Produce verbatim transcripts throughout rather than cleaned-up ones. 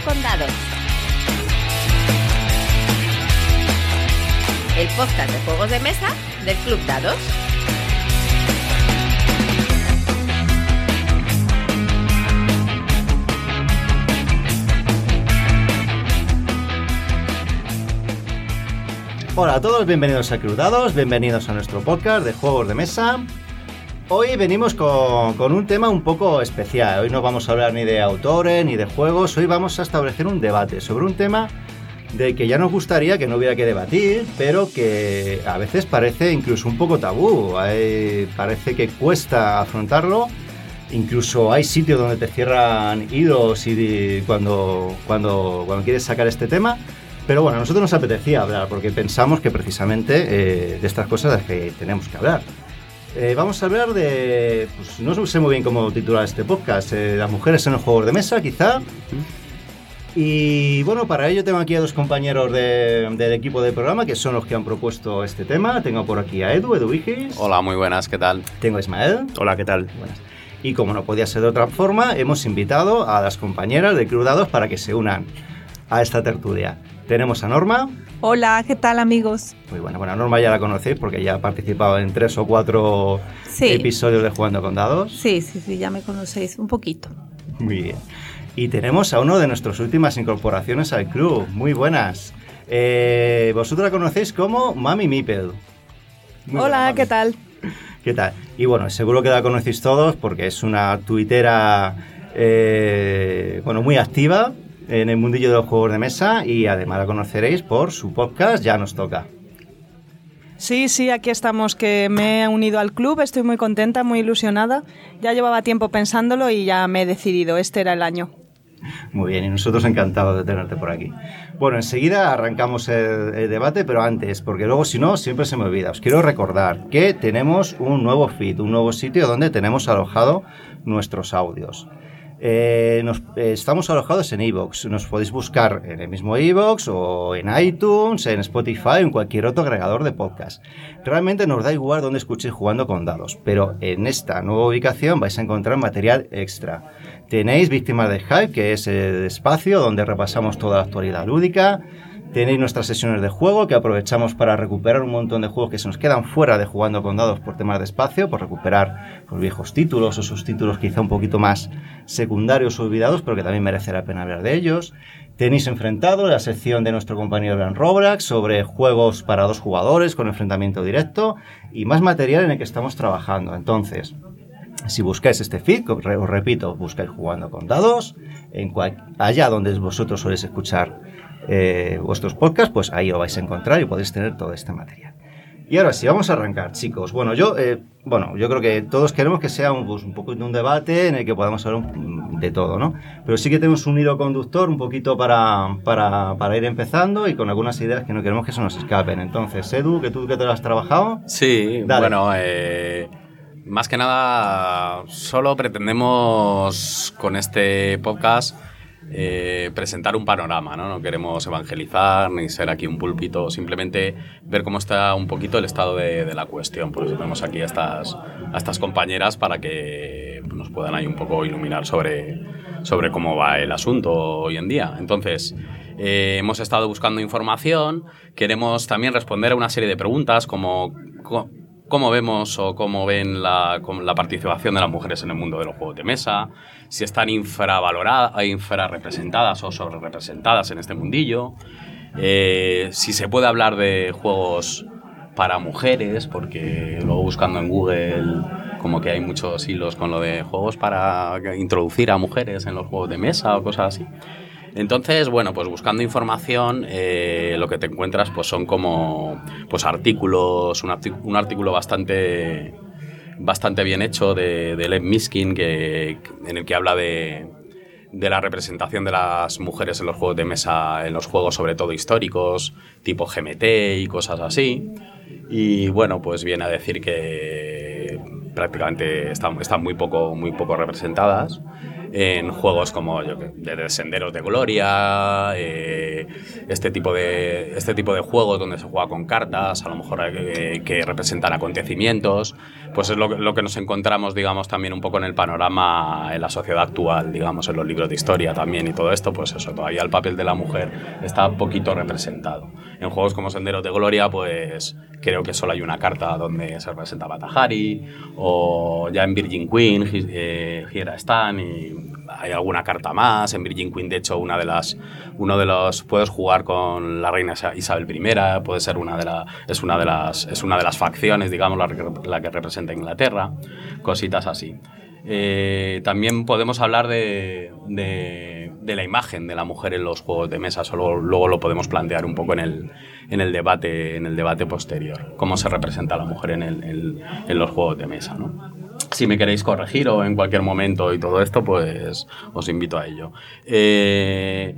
con Dados. El podcast de juegos de mesa del Club Dados. Hola a todos, bienvenidos a Club Dados, bienvenidos a nuestro podcast de juegos de mesa. Hoy venimos con, con un tema un poco especial. Hoy no vamos a hablar ni de autores ni de juegos. Hoy vamos a establecer un debate sobre un tema del que ya nos gustaría que no hubiera que debatir, pero que a veces parece incluso un poco tabú. Hay, parece que cuesta afrontarlo. Incluso hay sitios donde te cierran hilos y cuando, cuando, cuando quieres sacar este tema. Pero bueno, a nosotros nos apetecía hablar porque pensamos que precisamente eh, de estas cosas de las que tenemos que hablar. Eh, vamos a hablar de... Pues no sé muy bien cómo titular este podcast. Eh, las mujeres en los juegos de mesa, quizá. Y bueno, para ello tengo aquí a dos compañeros de, del equipo del programa que son los que han propuesto este tema. Tengo por aquí a Edu, Edu Vigis. Hola, muy buenas, ¿qué tal? Tengo a Ismael. Hola, ¿qué tal? Buenas. Y como no podía ser de otra forma, hemos invitado a las compañeras de Club Dados para que se unan a esta tertulia. Tenemos a Norma. Hola, ¿qué tal, amigos? Muy buena, bueno, Norma ya la conocéis porque ya ha participado en tres o cuatro sí. episodios de Jugando con Dados. Sí, sí, sí, ya me conocéis un poquito. Muy bien. Y tenemos a uno de nuestras últimas incorporaciones al club. Muy buenas. Eh, vosotros la conocéis como Mami Meeple. Muy Hola, buena, ¿qué tal? ¿Qué tal? Y bueno, seguro que la conocéis todos porque es una tuitera eh, bueno, muy activa en el mundillo de los juegos de mesa y además la conoceréis por su podcast Ya nos toca. Sí, sí, aquí estamos, que me he unido al club, estoy muy contenta, muy ilusionada. Ya llevaba tiempo pensándolo y ya me he decidido, este era el año. Muy bien, y nosotros encantados de tenerte por aquí. Bueno, enseguida arrancamos el, el debate, pero antes, porque luego si no, siempre se me olvida. Os quiero recordar que tenemos un nuevo feed, un nuevo sitio donde tenemos alojado nuestros audios. Eh, nos, eh, estamos alojados en iVoox. Nos podéis buscar en el mismo iVoox o en iTunes, en Spotify o en cualquier otro agregador de podcast. Realmente nos da igual donde escuchéis Jugando con Dados, pero en esta nueva ubicación vais a encontrar material extra. Tenéis Víctimas del Hype, que es el espacio donde repasamos toda la actualidad lúdica. Tenéis nuestras sesiones de juego que aprovechamos para recuperar un montón de juegos que se nos quedan fuera de Jugando con Dados por temas de espacio, por recuperar pues, viejos títulos o esos títulos quizá un poquito más secundarios o olvidados, pero que también merece la pena hablar de ellos. Tenéis Enfrentado, la sección de nuestro compañero Bran Robrax sobre juegos para dos jugadores con enfrentamiento directo y más material en el que estamos trabajando. Entonces, si buscáis este feed, os repito, buscáis Jugando con Dados, en cual, allá donde vosotros soléis escuchar Eh, vuestros podcasts, pues ahí os vais a encontrar y podéis tener todo este material. Y ahora sí, vamos a arrancar, chicos. Bueno, yo eh, bueno, yo creo que todos queremos que sea un, pues, un poco de un debate en el que podamos hablar un, de todo, ¿no? Pero sí que tenemos un hilo conductor un poquito para, para, para ir empezando y con algunas ideas que no queremos que se nos escapen. Entonces, Edu, que tú que te lo has trabajado. Sí, dale. Bueno, eh, más que nada, solo pretendemos con este podcast Eh, presentar un panorama, ¿no? No queremos evangelizar ni ser aquí un púlpito, simplemente ver cómo está un poquito el estado de, de la cuestión. Por eso tenemos aquí a estas, a estas compañeras para que nos puedan ahí un poco iluminar sobre, sobre cómo va el asunto hoy en día. Entonces, eh, hemos estado buscando información, queremos también responder a una serie de preguntas como cómo vemos o cómo ven la, la participación de las mujeres en el mundo de los juegos de mesa, si están infravaloradas, infrarrepresentadas o sobrerepresentadas en este mundillo, eh, si se puede hablar de juegos para mujeres, porque luego buscando en Google como que hay muchos hilos con lo de juegos para introducir a mujeres en los juegos de mesa o cosas así. Entonces, bueno, pues buscando información, eh, lo que te encuentras pues son como pues artículos, un, artic- un artículo bastante, bastante bien hecho de, de Lev Miskin, que, en el que habla de, de la representación de las mujeres en los juegos de mesa, en los juegos sobre todo históricos, tipo G M T y cosas así. Y bueno, pues viene a decir que prácticamente están, están muy poco, muy poco representadas en juegos como yo, de Senderos de Gloria, eh, de este tipo de este tipo de juegos donde se juega con cartas, a lo mejor eh, que representan acontecimientos, pues es lo que, lo que nos encontramos, digamos, también un poco en el panorama en la sociedad actual, digamos, en los libros de historia también y todo esto, pues eso, todavía el papel de la mujer está un poquito representado. En juegos como Senderos de Gloria, pues creo que solo hay una carta donde se representa a Tahari, o ya en Virgin Queen, eh, Here I Stand, y hay alguna carta más. En Virgin Queen, de hecho, una de las, uno de los puedes jugar con la reina Isabel I, puede ser una de la, es una de las, es una de las facciones, digamos, la, la que representa Inglaterra, cositas así. Eh, también podemos hablar de, de, de la imagen de la mujer en los juegos de mesa. Solo, luego lo podemos plantear un poco en el, en el debate, en el debate posterior, cómo se representa la mujer en, el, en, en los juegos de mesa, ¿no? Si me queréis corregir o en cualquier momento y todo esto, pues os invito a ello. Eh,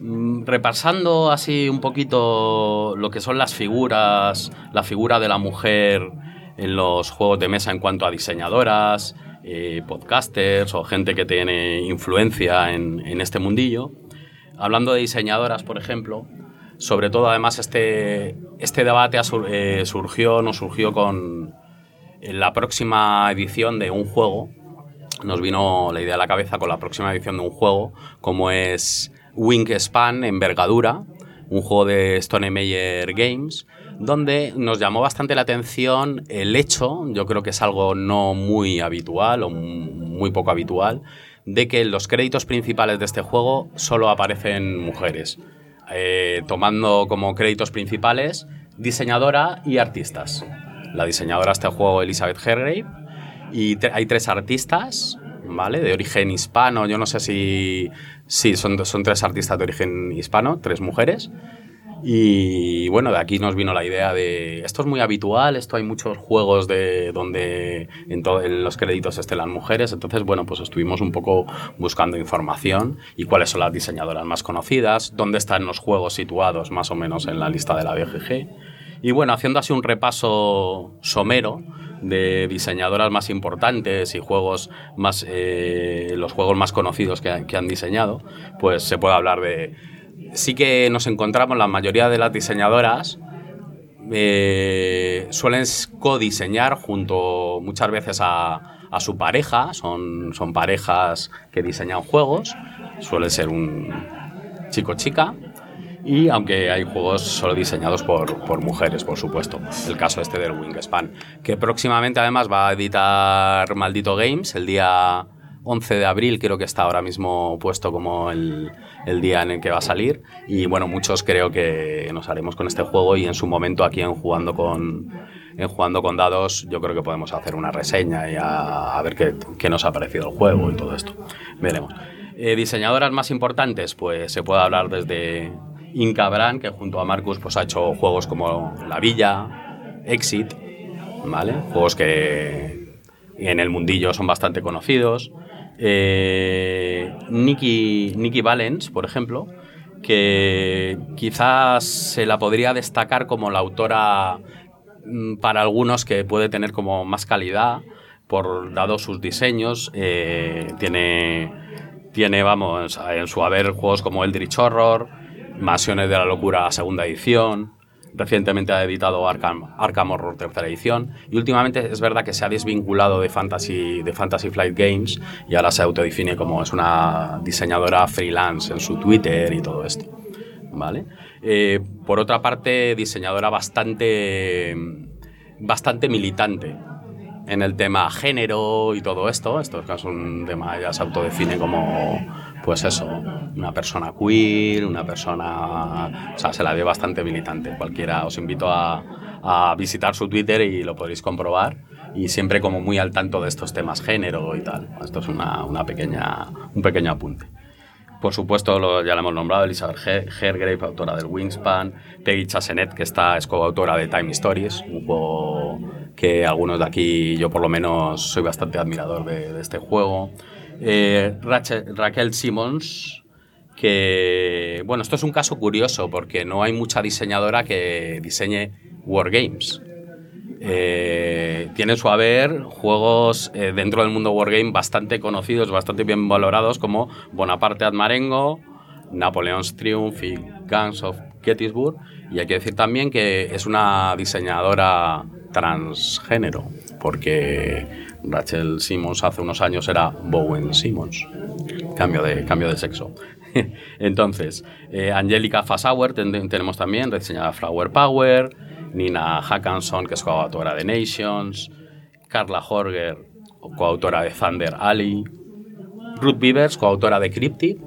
repasando así un poquito lo que son las figuras, la figura de la mujer en los juegos de mesa en cuanto a diseñadoras, eh, podcasters o gente que tiene influencia en, en este mundillo. Hablando de diseñadoras, por ejemplo, sobre todo además este, este debate eh, surgió, nos surgió con en la próxima edición de un juego. Nos vino la idea a la cabeza con la próxima edición de un juego, como es Wingspan Envergadura, un juego de Stone Meyer Games, donde nos llamó bastante la atención el hecho, yo creo que es algo no muy habitual o muy poco habitual, de que en los créditos principales de este juego solo aparecen mujeres, eh, tomando como créditos principales diseñadora y artistas. La diseñadora de este juego, Elizabeth Hargrave, y te, hay tres artistas, ¿vale? De origen hispano. Yo no sé si... Sí, son, son tres artistas de origen hispano, tres mujeres. Y bueno, de aquí nos vino la idea de... Esto es muy habitual, esto hay muchos juegos de donde en, to, en los créditos estén las mujeres. Entonces, bueno, pues estuvimos un poco buscando información y cuáles son las diseñadoras más conocidas, dónde están los juegos situados más o menos en la lista de la B G G. Y bueno, haciendo así un repaso somero de diseñadoras más importantes y juegos más, eh, los juegos más conocidos que, que han diseñado, pues se puede hablar de... Sí que nos encontramos, la mayoría de las diseñadoras eh, suelen codiseñar junto muchas veces a, a su pareja, son, son parejas que diseñan juegos, suele ser un chico-chica. Y aunque hay juegos solo diseñados por, por mujeres, por supuesto. El caso este del Wingspan, que próximamente además va a editar Maldito Games el día once de abril, creo que está ahora mismo puesto como el, el día en el que va a salir. Y bueno, muchos creo que nos haremos con este juego y en su momento aquí en Jugando con, en Jugando con Dados yo creo que podemos hacer una reseña y a, a ver qué, qué nos ha parecido el juego y todo esto. Veremos. Eh, diseñadoras más importantes, pues se puede hablar desde... Inka Brand, que junto a Marcus pues ha hecho juegos como La Villa, Exit, ¿vale? Juegos que en el mundillo son bastante conocidos. Eh, Nikki, Nikki Valens, por ejemplo, que quizás se la podría destacar como la autora para algunos que puede tener como más calidad, por dado sus diseños. Eh, tiene, tiene, vamos, en su haber juegos como Eldritch Horror, Mansiones de la Locura segunda edición, recientemente ha editado Arkham, Arkham Horror tercera edición y últimamente es verdad que se ha desvinculado de Fantasy, de Fantasy Flight Games y ahora se autodefine como es una diseñadora freelance en su Twitter y todo esto, ¿vale? Eh, por otra parte, diseñadora bastante, bastante militante en el tema género y todo esto. Esto es un tema, ella se autodefine como, pues eso, una persona queer, una persona... O sea, se la ve bastante militante. Cualquiera, os invito a, a visitar su Twitter y lo podréis comprobar. Y siempre como muy al tanto de estos temas género y tal. Esto es una, una pequeña, un pequeño apunte. Por supuesto, lo, ya la hemos nombrado, Elizabeth Hargrave, autora del Wingspan, Peggy Chasenet, que está, es coautora de Time Stories, un juego que algunos de aquí, yo por lo menos, soy bastante admirador de, de este juego. Eh, Rachel, Raquel Simmons, que, bueno, esto es un caso curioso, porque no hay mucha diseñadora que diseñe wargames. Eh, tiene su haber juegos eh, dentro del mundo wargame bastante conocidos, bastante bien valorados, como Bonaparte at Marengo, Napoleon's Triumph y Guns of Gettysburg. Y hay que decir también que es una diseñadora transgénero, porque Rachel Simmons hace unos años era Bowen Simmons. Cambio de, cambio de sexo. Entonces, eh, Angelica Fassauer ten, tenemos también, diseñadora Flower Power. Nina Hackanson, que es coautora de Nations. Carla Horger, coautora de Thunder Alley. Ruth Beavers, coautora de Cryptid.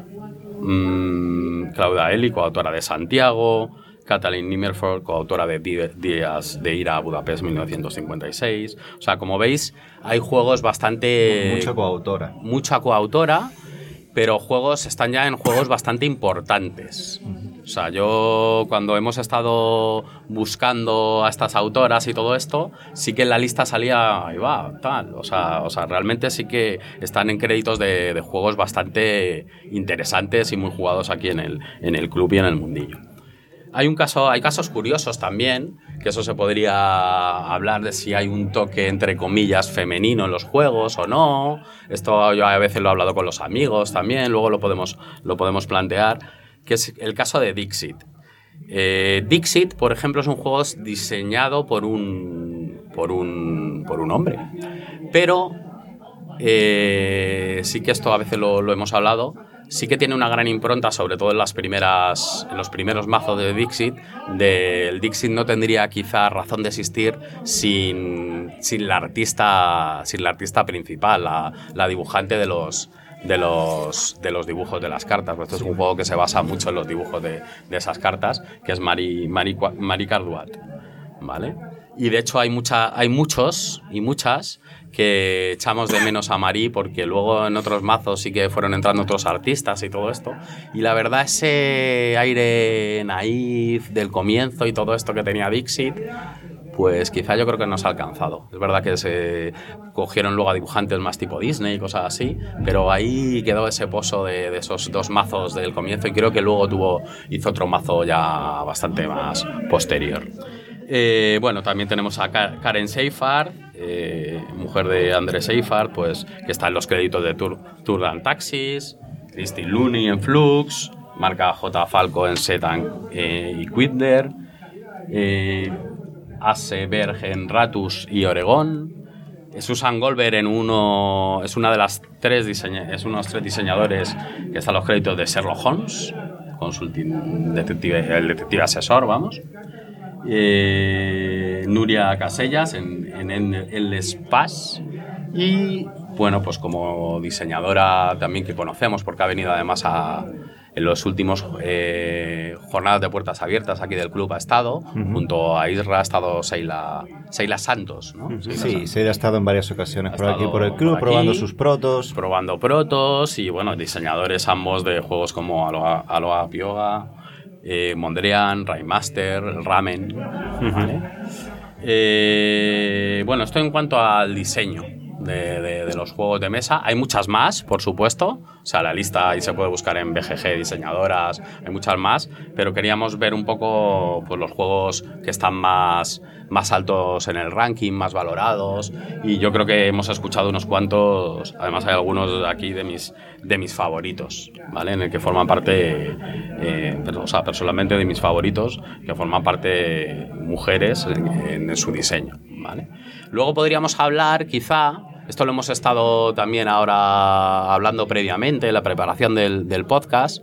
Mm, Claudia Eli, coautora de Santiago. Kathleen Nimmerford, coautora de Días de Ira a Budapest mil novecientos cincuenta y seis. O sea, como veis, hay juegos bastante... Mucha coautora. Mucha coautora, pero juegos están ya en juegos bastante importantes. O sea, yo cuando hemos estado buscando a estas autoras y todo esto, sí que en la lista salía, ahí va, tal. O sea, o sea realmente sí que están en créditos de, de juegos bastante interesantes y muy jugados aquí en el, en el club y en el mundillo. Hay un caso, hay casos curiosos también, que eso se podría hablar de si hay un toque, entre comillas, femenino en los juegos o no. Esto yo a veces lo he hablado con los amigos también, luego lo podemos, lo podemos plantear, que es el caso de Dixit. Eh, Dixit, por ejemplo, es un juego diseñado por un, por un, por un hombre, pero eh, sí que esto a veces lo, lo hemos hablado. Sí que tiene una gran impronta, sobre todo en las primeras, en los primeros mazos de Dixit. De, el Dixit no tendría quizá razón de existir sin, sin, la, artista, sin la artista principal, la, la dibujante de los, de, los, de los dibujos de las cartas. Pues esto es un juego que se basa mucho en los dibujos de, de esas cartas, que es Marie, Marie, Marie Carduat, ¿vale? Y de hecho hay, mucha, hay muchos y muchas que echamos de menos a Marie, porque luego en otros mazos sí que fueron entrando otros artistas y todo esto. Y la verdad, ese aire naif del comienzo y todo esto que tenía Dixit, pues quizá yo creo que no se ha alcanzado. Es verdad que se cogieron luego a dibujantes más tipo Disney y cosas así, pero ahí quedó ese pozo de, de esos dos mazos del comienzo, y creo que luego tuvo, hizo otro mazo ya bastante más posterior. Eh, bueno, también tenemos a Karen Seyfarth, eh, mujer de André Seyfarth, pues, que está en los créditos de Tour, Tour and Taxis, Christine Looney en Flux, Marca J. Falco en Setan eh, y Quidder, eh, Ace Berg en Ratus y Oregón, Susan Goldberg en uno, es una de las tres diseña, es unos tres diseñadores que están los créditos de Sherlock Holmes, consulting detective, el detective asesor, vamos. Eh, Nuria Casellas en, en, en el Espace, y bueno, pues como diseñadora también que conocemos porque ha venido además a, en los últimos eh, jornadas de puertas abiertas aquí del club ha estado, uh-huh. Junto a Isra ha estado Seila, Seila Santos, ¿no? Uh-huh. Seila sí, Santos. Seila ha estado en varias ocasiones por aquí por el club, por aquí, probando sus protos. Probando protos y bueno, diseñadores ambos de juegos como Aloha, Aloha Pioga, Eh, Mondrian, Raymaster, Ramen, ¿vale? Uh-huh. eh, bueno, esto en cuanto al diseño de, de, de los juegos de mesa. Hay muchas más, por supuesto. O sea, la lista ahí se puede buscar en B G G diseñadoras, hay muchas más, pero queríamos ver un poco pues, los juegos que están más, más altos en el ranking, más valorados, y yo creo que hemos escuchado unos cuantos, además hay algunos aquí de mis, de mis favoritos, ¿vale? En el que forman parte, eh, pero, o sea, personalmente de mis favoritos, que forman parte mujeres en, en su diseño, ¿vale? Luego podríamos hablar, quizá, esto lo hemos estado también ahora hablando previamente en la preparación del, del podcast,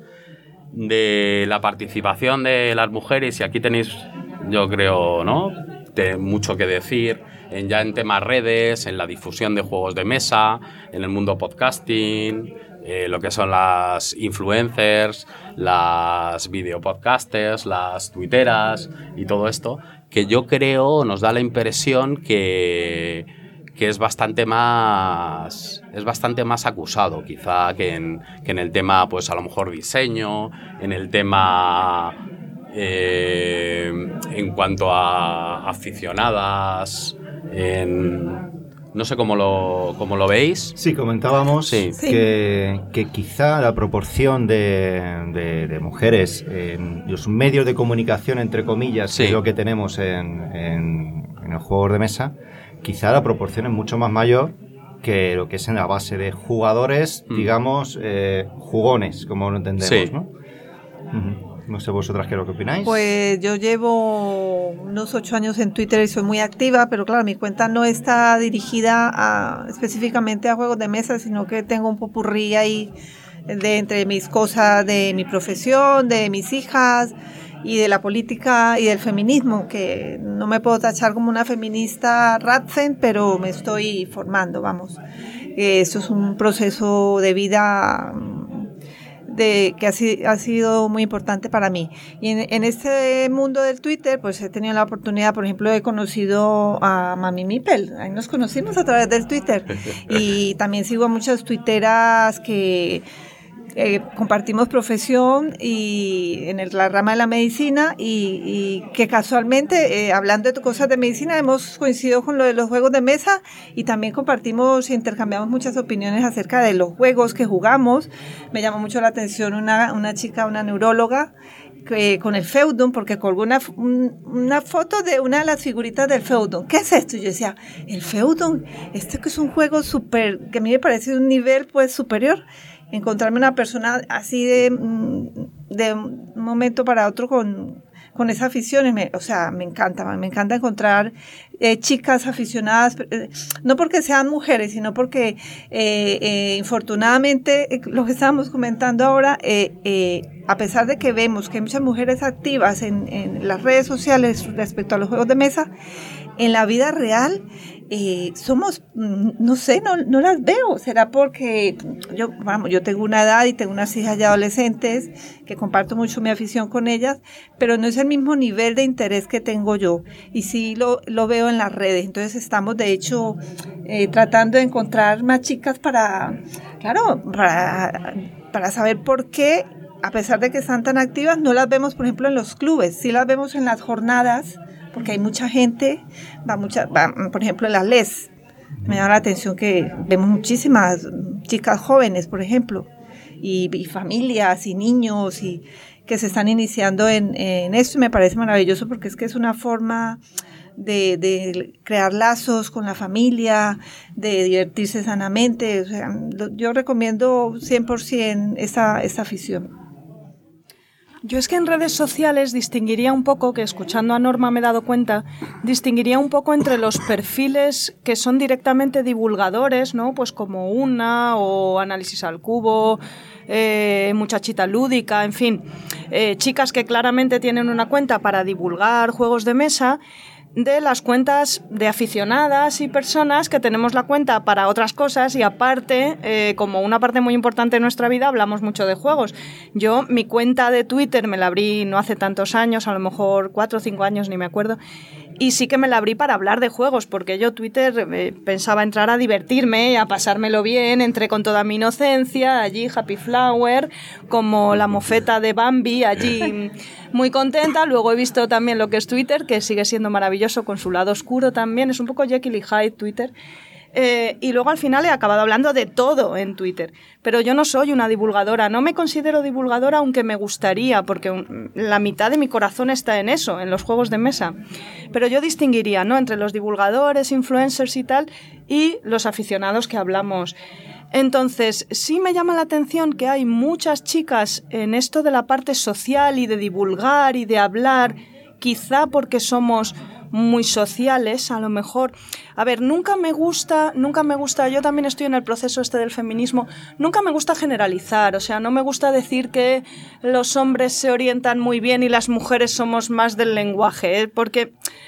de la participación de las mujeres, y aquí tenéis, yo creo, ¿no?, de mucho que decir en, ya en temas redes, en la difusión de juegos de mesa, en el mundo podcasting, eh, lo que son las influencers, las videopodcasters, las twitteras y todo esto, que yo creo nos da la impresión que, que es bastante más es bastante más acusado quizá que en, que en el tema, pues a lo mejor diseño, en el tema eh, en cuanto a aficionadas, en, no sé cómo lo, cómo lo veis. Sí, comentábamos sí. Que, que quizá la proporción de, de, de mujeres en los medios de comunicación, entre comillas, sí. Que es lo que tenemos en, en, en el juego de mesa, quizá la proporción es mucho más mayor que lo que es en la base de jugadores, mm. digamos, eh, jugones, como lo entendemos, sí. ¿no? Uh-huh. No sé vosotras qué es lo que opináis. Pues yo llevo unos ocho años en Twitter y soy muy activa, pero claro, mi cuenta no está dirigida a, específicamente a juegos de mesa, sino que tengo un popurrí ahí de entre mis cosas, de mi profesión, de mis hijas y de la política y del feminismo, que no me puedo tachar como una feminista Radzen, pero me estoy formando, vamos. Eso es un proceso de vida de que ha, ha sido muy importante para mí. Y en, en este mundo del Twitter, pues he tenido la oportunidad, por ejemplo, he conocido a Mami Mipel, ahí nos conocimos a través del Twitter, y también sigo a muchas tuiteras que eh, compartimos profesión y en el, la rama de la medicina y, y que casualmente, eh, hablando de cosas de medicina, hemos coincidido con lo de los juegos de mesa y también compartimos e intercambiamos muchas opiniones acerca de los juegos que jugamos. Me llamó mucho la atención una, una chica, una neuróloga, que, con el Feudum, porque colgó una, un, una foto de una de las figuritas del Feudum. ¿Qué es esto? Y yo decía, el Feudum, este que es un juego súper, que a mí me parece de un nivel pues superior. Encontrarme una persona así de, de un momento para otro con, con esa afición, me, o sea, me encanta, me encanta encontrar eh, chicas aficionadas, eh, no porque sean mujeres, sino porque eh, eh, infortunadamente, eh, lo que estábamos comentando ahora, eh, eh, a pesar de que vemos que hay muchas mujeres activas en, en las redes sociales respecto a los juegos de mesa, en la vida real eh, somos, no sé, no, no las veo. Será porque yo, vamos, yo tengo una edad y tengo unas hijas ya adolescentes que comparto mucho mi afición con ellas, pero no es el mismo nivel de interés que tengo yo. Y sí lo, lo veo en las redes. Entonces estamos, de hecho, eh, tratando de encontrar más chicas para, claro, para, para saber por qué, a pesar de que están tan activas, no las vemos, por ejemplo, en los clubes. Sí las vemos en las jornadas, porque hay mucha gente, va mucha, va, por ejemplo, en las L E S. Me llama la atención que vemos muchísimas chicas jóvenes, por ejemplo, y, y familias y niños y que se están iniciando en, en esto, y me parece maravilloso porque es que es una forma de, de crear lazos con la familia, de divertirse sanamente. O sea, yo recomiendo cien por ciento esa, esa afición. Yo es que en redes sociales distinguiría un poco, que escuchando a Norma me he dado cuenta, distinguiría un poco entre los perfiles que son directamente divulgadores, ¿no? Pues como Una o Análisis al Cubo, eh, Muchachita Lúdica, en fin, eh, chicas que claramente tienen una cuenta para divulgar juegos de mesa, de las cuentas de aficionadas y personas que tenemos la cuenta para otras cosas y aparte, eh, como una parte muy importante de nuestra vida, hablamos mucho de juegos. Yo, mi cuenta de Twitter me la abrí no hace tantos años, a lo mejor cuatro o cinco años, ni me acuerdo, y sí que me la abrí para hablar de juegos, porque yo Twitter eh, pensaba entrar a divertirme, a pasármelo bien, entré con toda mi inocencia, allí Happy Flower, como la mofeta de Bambi, allí muy contenta. Luego he visto también lo que es Twitter, que sigue siendo maravilloso con su lado oscuro también, es un poco Jekyll y Hyde Twitter. Eh, y luego al final he acabado hablando de todo en Twitter, pero yo no soy una divulgadora, no me considero divulgadora, aunque me gustaría, porque un, la mitad de mi corazón está en eso, en los juegos de mesa, pero yo distinguiría, ¿no?, entre los divulgadores, influencers y tal, y los aficionados que hablamos. Entonces, sí me llama la atención que hay muchas chicas en esto de la parte social y de divulgar y de hablar, quizá porque somos muy sociales, a lo mejor. A ver, nunca me gusta, nunca me gusta, yo también estoy en el proceso este del feminismo, nunca me gusta generalizar, o sea, no me gusta decir que los hombres se orientan muy bien y las mujeres somos más del lenguaje, ¿eh? Porque...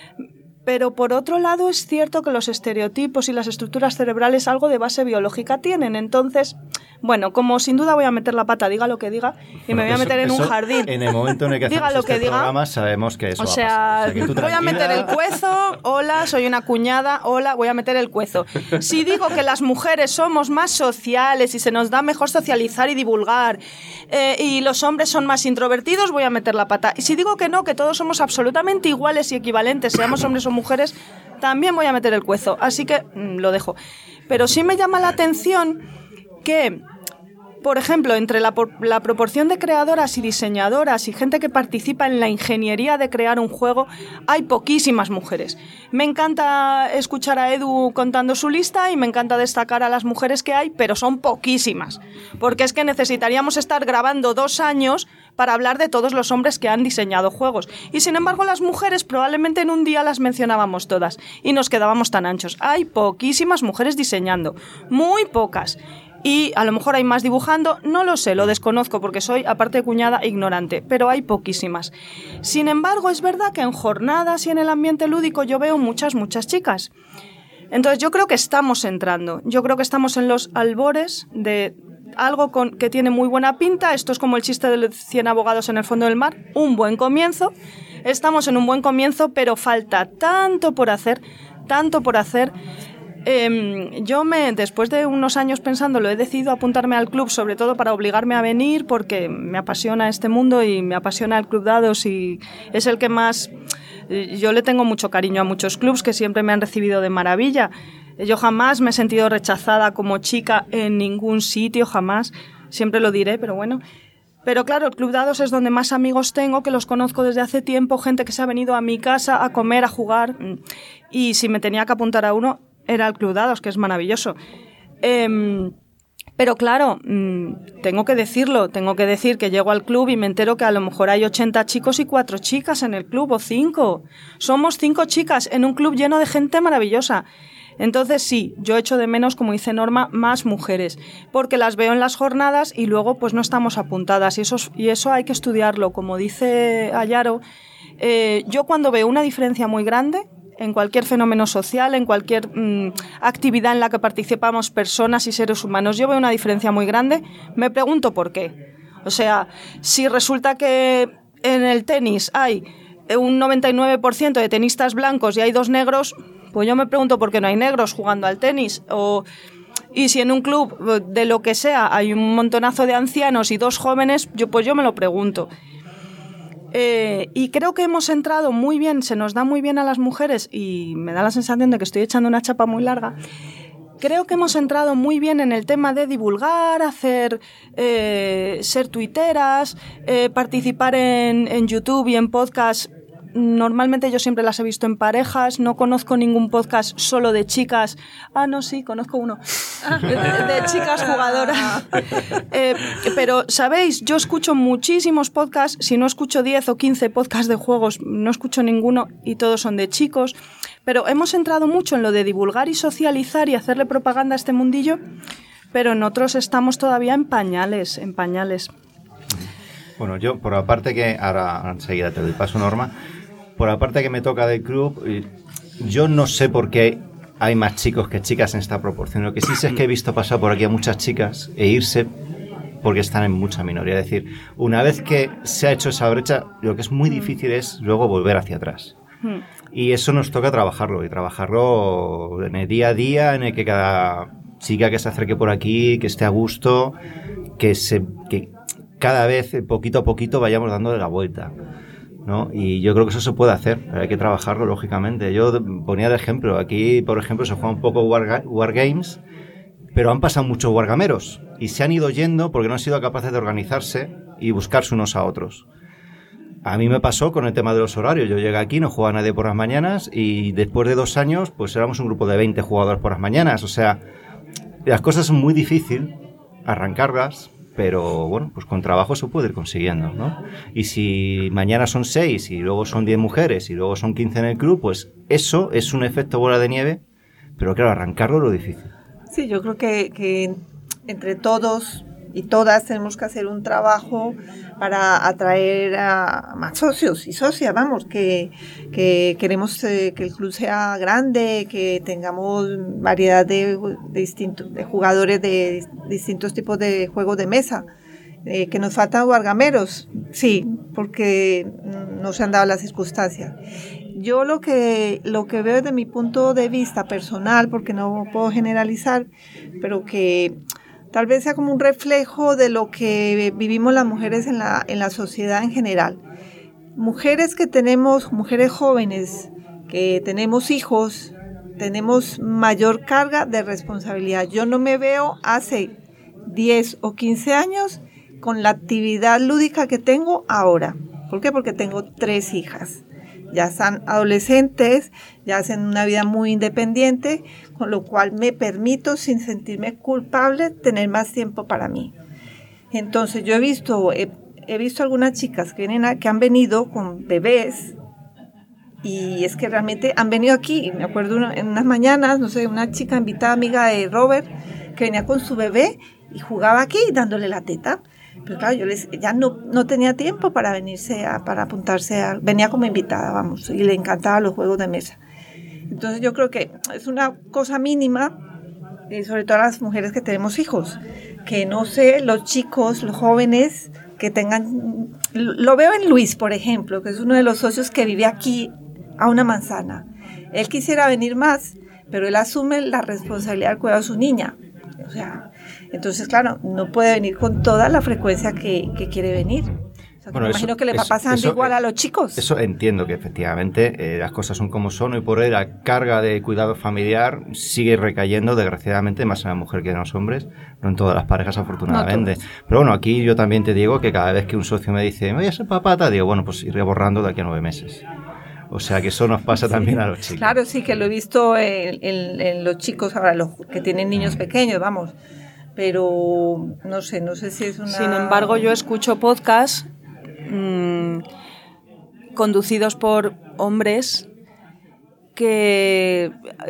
Pero por otro lado es cierto que los estereotipos y las estructuras cerebrales algo de base biológica tienen. Entonces, bueno, como sin duda voy a meter la pata, diga lo que diga, y bueno, me voy a meter eso, en un jardín. En el momento en el que diga hacemos lo que este diga. programa sabemos que eso o sea, va a pasar. O sea, que tú voy a meter el cuezo, hola, soy una cuñada, hola, voy a meter el cuezo. Si digo que las mujeres somos más sociales y se nos da mejor socializar y divulgar, eh, y los hombres son más introvertidos, voy a meter la pata. Y si digo que no, que todos somos absolutamente iguales y equivalentes, seamos hombres o mujeres, también voy a meter el cuezo, así que mmm, lo dejo. Pero sí me llama la atención que por ejemplo, entre la, la proporción de creadoras y diseñadoras y gente que participa en la ingeniería de crear un juego, hay poquísimas mujeres. Me encanta escuchar a Edu contando su lista y me encanta destacar a las mujeres que hay, pero son poquísimas. Porque es que necesitaríamos estar grabando dos años para hablar de todos los hombres que han diseñado juegos. Y sin embargo, las mujeres probablemente en un día las mencionábamos todas y nos quedábamos tan anchos. Hay poquísimas mujeres diseñando, muy pocas. Y a lo mejor hay más dibujando, no lo sé, lo desconozco porque soy, aparte de cuñada, ignorante, pero hay poquísimas. Sin embargo, es verdad que en jornadas y en el ambiente lúdico yo veo muchas, muchas chicas. Entonces yo creo que estamos entrando, yo creo que estamos en los albores de algo con, que tiene muy buena pinta. Esto es como el chiste de los cien abogados en el fondo del mar, un buen comienzo. Estamos en un buen comienzo, pero falta tanto por hacer, tanto por hacer. Eh, yo me, después de unos años pensándolo, he decidido apuntarme al club, sobre todo para obligarme a venir, porque me apasiona este mundo y me apasiona el Club Dados y es el que más... Yo le tengo mucho cariño a muchos clubs que siempre me han recibido de maravilla. Yo jamás me he sentido rechazada como chica en ningún sitio, jamás. Siempre lo diré, pero bueno... Pero claro, el Club Dados es donde más amigos tengo, que los conozco desde hace tiempo, gente que se ha venido a mi casa a comer, a jugar. Y si me tenía que apuntar a uno, era el Club Dados, que es maravilloso. Eh, pero claro, tengo que decirlo, tengo que decir que llego al club y me entero que a lo mejor hay ochenta chicos y cuatro chicas en el club, o cinco. Somos cinco chicas en un club lleno de gente maravillosa. Entonces sí, yo echo de menos, como dice Norma, más mujeres, porque las veo en las jornadas y luego pues no estamos apuntadas y eso, y eso hay que estudiarlo. Como dice Ayaro, eh, yo cuando veo una diferencia muy grande en cualquier fenómeno social, en cualquier mmm, actividad en la que participamos personas y seres humanos, yo veo una diferencia muy grande, me pregunto por qué. O sea, si resulta que en el tenis hay un noventa y nueve por ciento de tenistas blancos y hay dos negros, pues yo me pregunto por qué no hay negros jugando al tenis. O, y si en un club de lo que sea hay un montonazo de ancianos y dos jóvenes, yo, pues yo me lo pregunto. Eh, y creo que hemos entrado muy bien, se nos da muy bien a las mujeres y me da la sensación de que estoy echando una chapa muy larga. Creo que hemos entrado muy bien en el tema de divulgar, hacer, eh, ser tuiteras, eh, participar en, en YouTube y en podcast. Normalmente yo siempre las he visto en parejas, no conozco ningún podcast solo de chicas. Ah, no, sí, conozco uno. De, de chicas jugadoras. Eh, pero, ¿sabéis? Yo escucho muchísimos podcasts, si no escucho diez o quince podcasts de juegos, no escucho ninguno y todos son de chicos. Pero hemos entrado mucho en lo de divulgar y socializar y hacerle propaganda a este mundillo, pero en otros estamos todavía en pañales, en pañales. Bueno, yo, por la parte que, ahora enseguida te doy paso, Norma, por la parte que me toca del club, yo no sé por qué hay más chicos que chicas en esta proporción. Lo que sí sé es que he visto pasar por aquí a muchas chicas e irse porque están en mucha minoría. Es decir, una vez que se ha hecho esa brecha, lo que es muy difícil es luego volver hacia atrás. Y eso nos toca trabajarlo, y trabajarlo en el día a día, en el que cada chica que se acerque por aquí, que esté a gusto, que se que cada vez, poquito a poquito, vayamos dándole la vuelta, ¿no? Y yo creo que eso se puede hacer, pero hay que trabajarlo, lógicamente. Yo ponía de ejemplo, aquí, por ejemplo, se juega un poco War, Wargames, pero han pasado muchos wargameros y se han ido yendo porque no han sido capaces de organizarse y buscarse unos a otros. A mí me pasó con el tema de los horarios. Yo llegué aquí, no jugaba nadie por las mañanas y después de dos años, pues éramos un grupo de veinte jugadores por las mañanas. O sea, las cosas son muy difíciles arrancarlas, pero bueno, pues con trabajo se puede ir consiguiendo, ¿no? Y si mañana son seis y luego son diez mujeres y luego son quince en el club, pues eso es un efecto bola de nieve, pero claro, arrancarlo es lo difícil. Sí, yo creo que, que entre todos y todas tenemos que hacer un trabajo para atraer a más socios y socias, vamos, que, que queremos eh, que el club sea grande, que tengamos variedad de, de, distintos, de jugadores de distintos tipos de juegos de mesa. Eh, que nos faltan wargameros, sí, porque no se han dado las circunstancias. Yo lo que, lo que veo desde mi punto de vista personal, porque no puedo generalizar, pero que tal vez sea como un reflejo de lo que vivimos las mujeres en la, en la sociedad en general. Mujeres que tenemos, mujeres jóvenes, que tenemos hijos, tenemos mayor carga de responsabilidad. Yo no me veo hace diez o quince años con la actividad lúdica que tengo ahora. ¿Por qué? Porque tengo tres hijas. Ya están adolescentes, ya hacen una vida muy independiente, con lo cual me permito, sin sentirme culpable, tener más tiempo para mí. Entonces yo he visto, he, he visto algunas chicas que, vienen a, que han venido con bebés, y es que realmente han venido aquí. Me acuerdo una, en unas mañanas, no sé, una chica invitada, amiga de Robert, que venía con su bebé y jugaba aquí dándole la teta. Pero claro, yo les, ya no, no tenía tiempo para venirse, a, para apuntarse, a, venía como invitada, vamos, y le encantaban los juegos de mesa. Entonces yo creo que es una cosa mínima, y sobre todo a las mujeres que tenemos hijos, que no sé, los chicos, los jóvenes, que tengan, lo veo en Luis, por ejemplo, que es uno de los socios que vive aquí a una manzana. Él quisiera venir más, pero él asume la responsabilidad del cuidado de su niña. O sea, entonces, claro, no puede venir con toda la frecuencia que, que quiere venir. O sea, bueno, me eso, imagino que le va pasando eso, igual a los chicos. Eso entiendo que efectivamente eh, las cosas son como son, y por ahí la carga de cuidado familiar sigue recayendo, desgraciadamente, más en la mujer que en los hombres, no en todas las parejas, afortunadamente. No Pero bueno, aquí yo también te digo que cada vez que un socio me dice, voy a ser papata, digo, bueno, pues iré borrando de aquí a nueve meses. O sea, que eso nos pasa sí. también a los chicos. Claro, sí, que lo he visto en, en, en los chicos ahora, los que tienen niños pequeños, vamos. Pero no sé, no sé si es una... Sin embargo, yo escucho podcasts mmm, conducidos por hombres que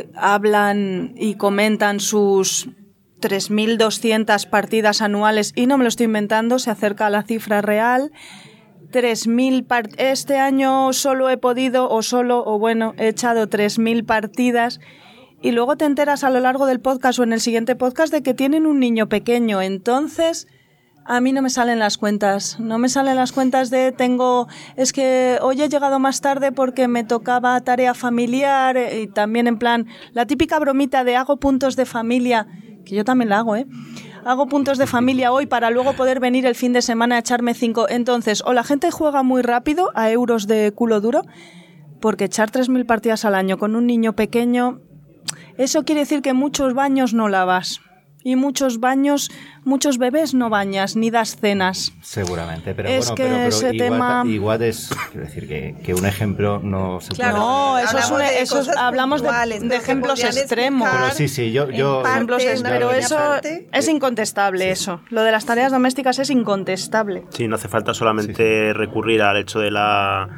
hablan y comentan sus tres mil doscientas partidas anuales, y no me lo estoy inventando, se acerca a la cifra real. tres mil part- este año solo he podido, o solo, o bueno, he echado tres mil partidas, y luego te enteras a lo largo del podcast o en el siguiente podcast de que tienen un niño pequeño. Entonces, a mí no me salen las cuentas, no me salen las cuentas de tengo, es que hoy he llegado más tarde porque me tocaba tarea familiar, y también en plan, la típica bromita de hago puntos de familia, que yo también la hago, ¿eh? Hago puntos de familia hoy para luego poder venir el fin de semana a echarme cinco. Entonces, o la gente juega muy rápido a euros de culo duro, porque echar tres mil partidas al año con un niño pequeño, eso quiere decir que muchos baños no lavas. Y muchos baños, muchos bebés no bañas, ni das cenas. Seguramente, pero es bueno, que pero, pero ese igual, tema... igual es, quiero decir, que, que un ejemplo no se claro, puede... No, eso es un, eso es, hablamos de, de ejemplos extremos. Pero sí, sí, yo... yo ejemplos es, pero eso parte. es incontestable, sí. Eso. Lo de las tareas domésticas es incontestable. Sí, no hace falta solamente sí. recurrir al hecho de la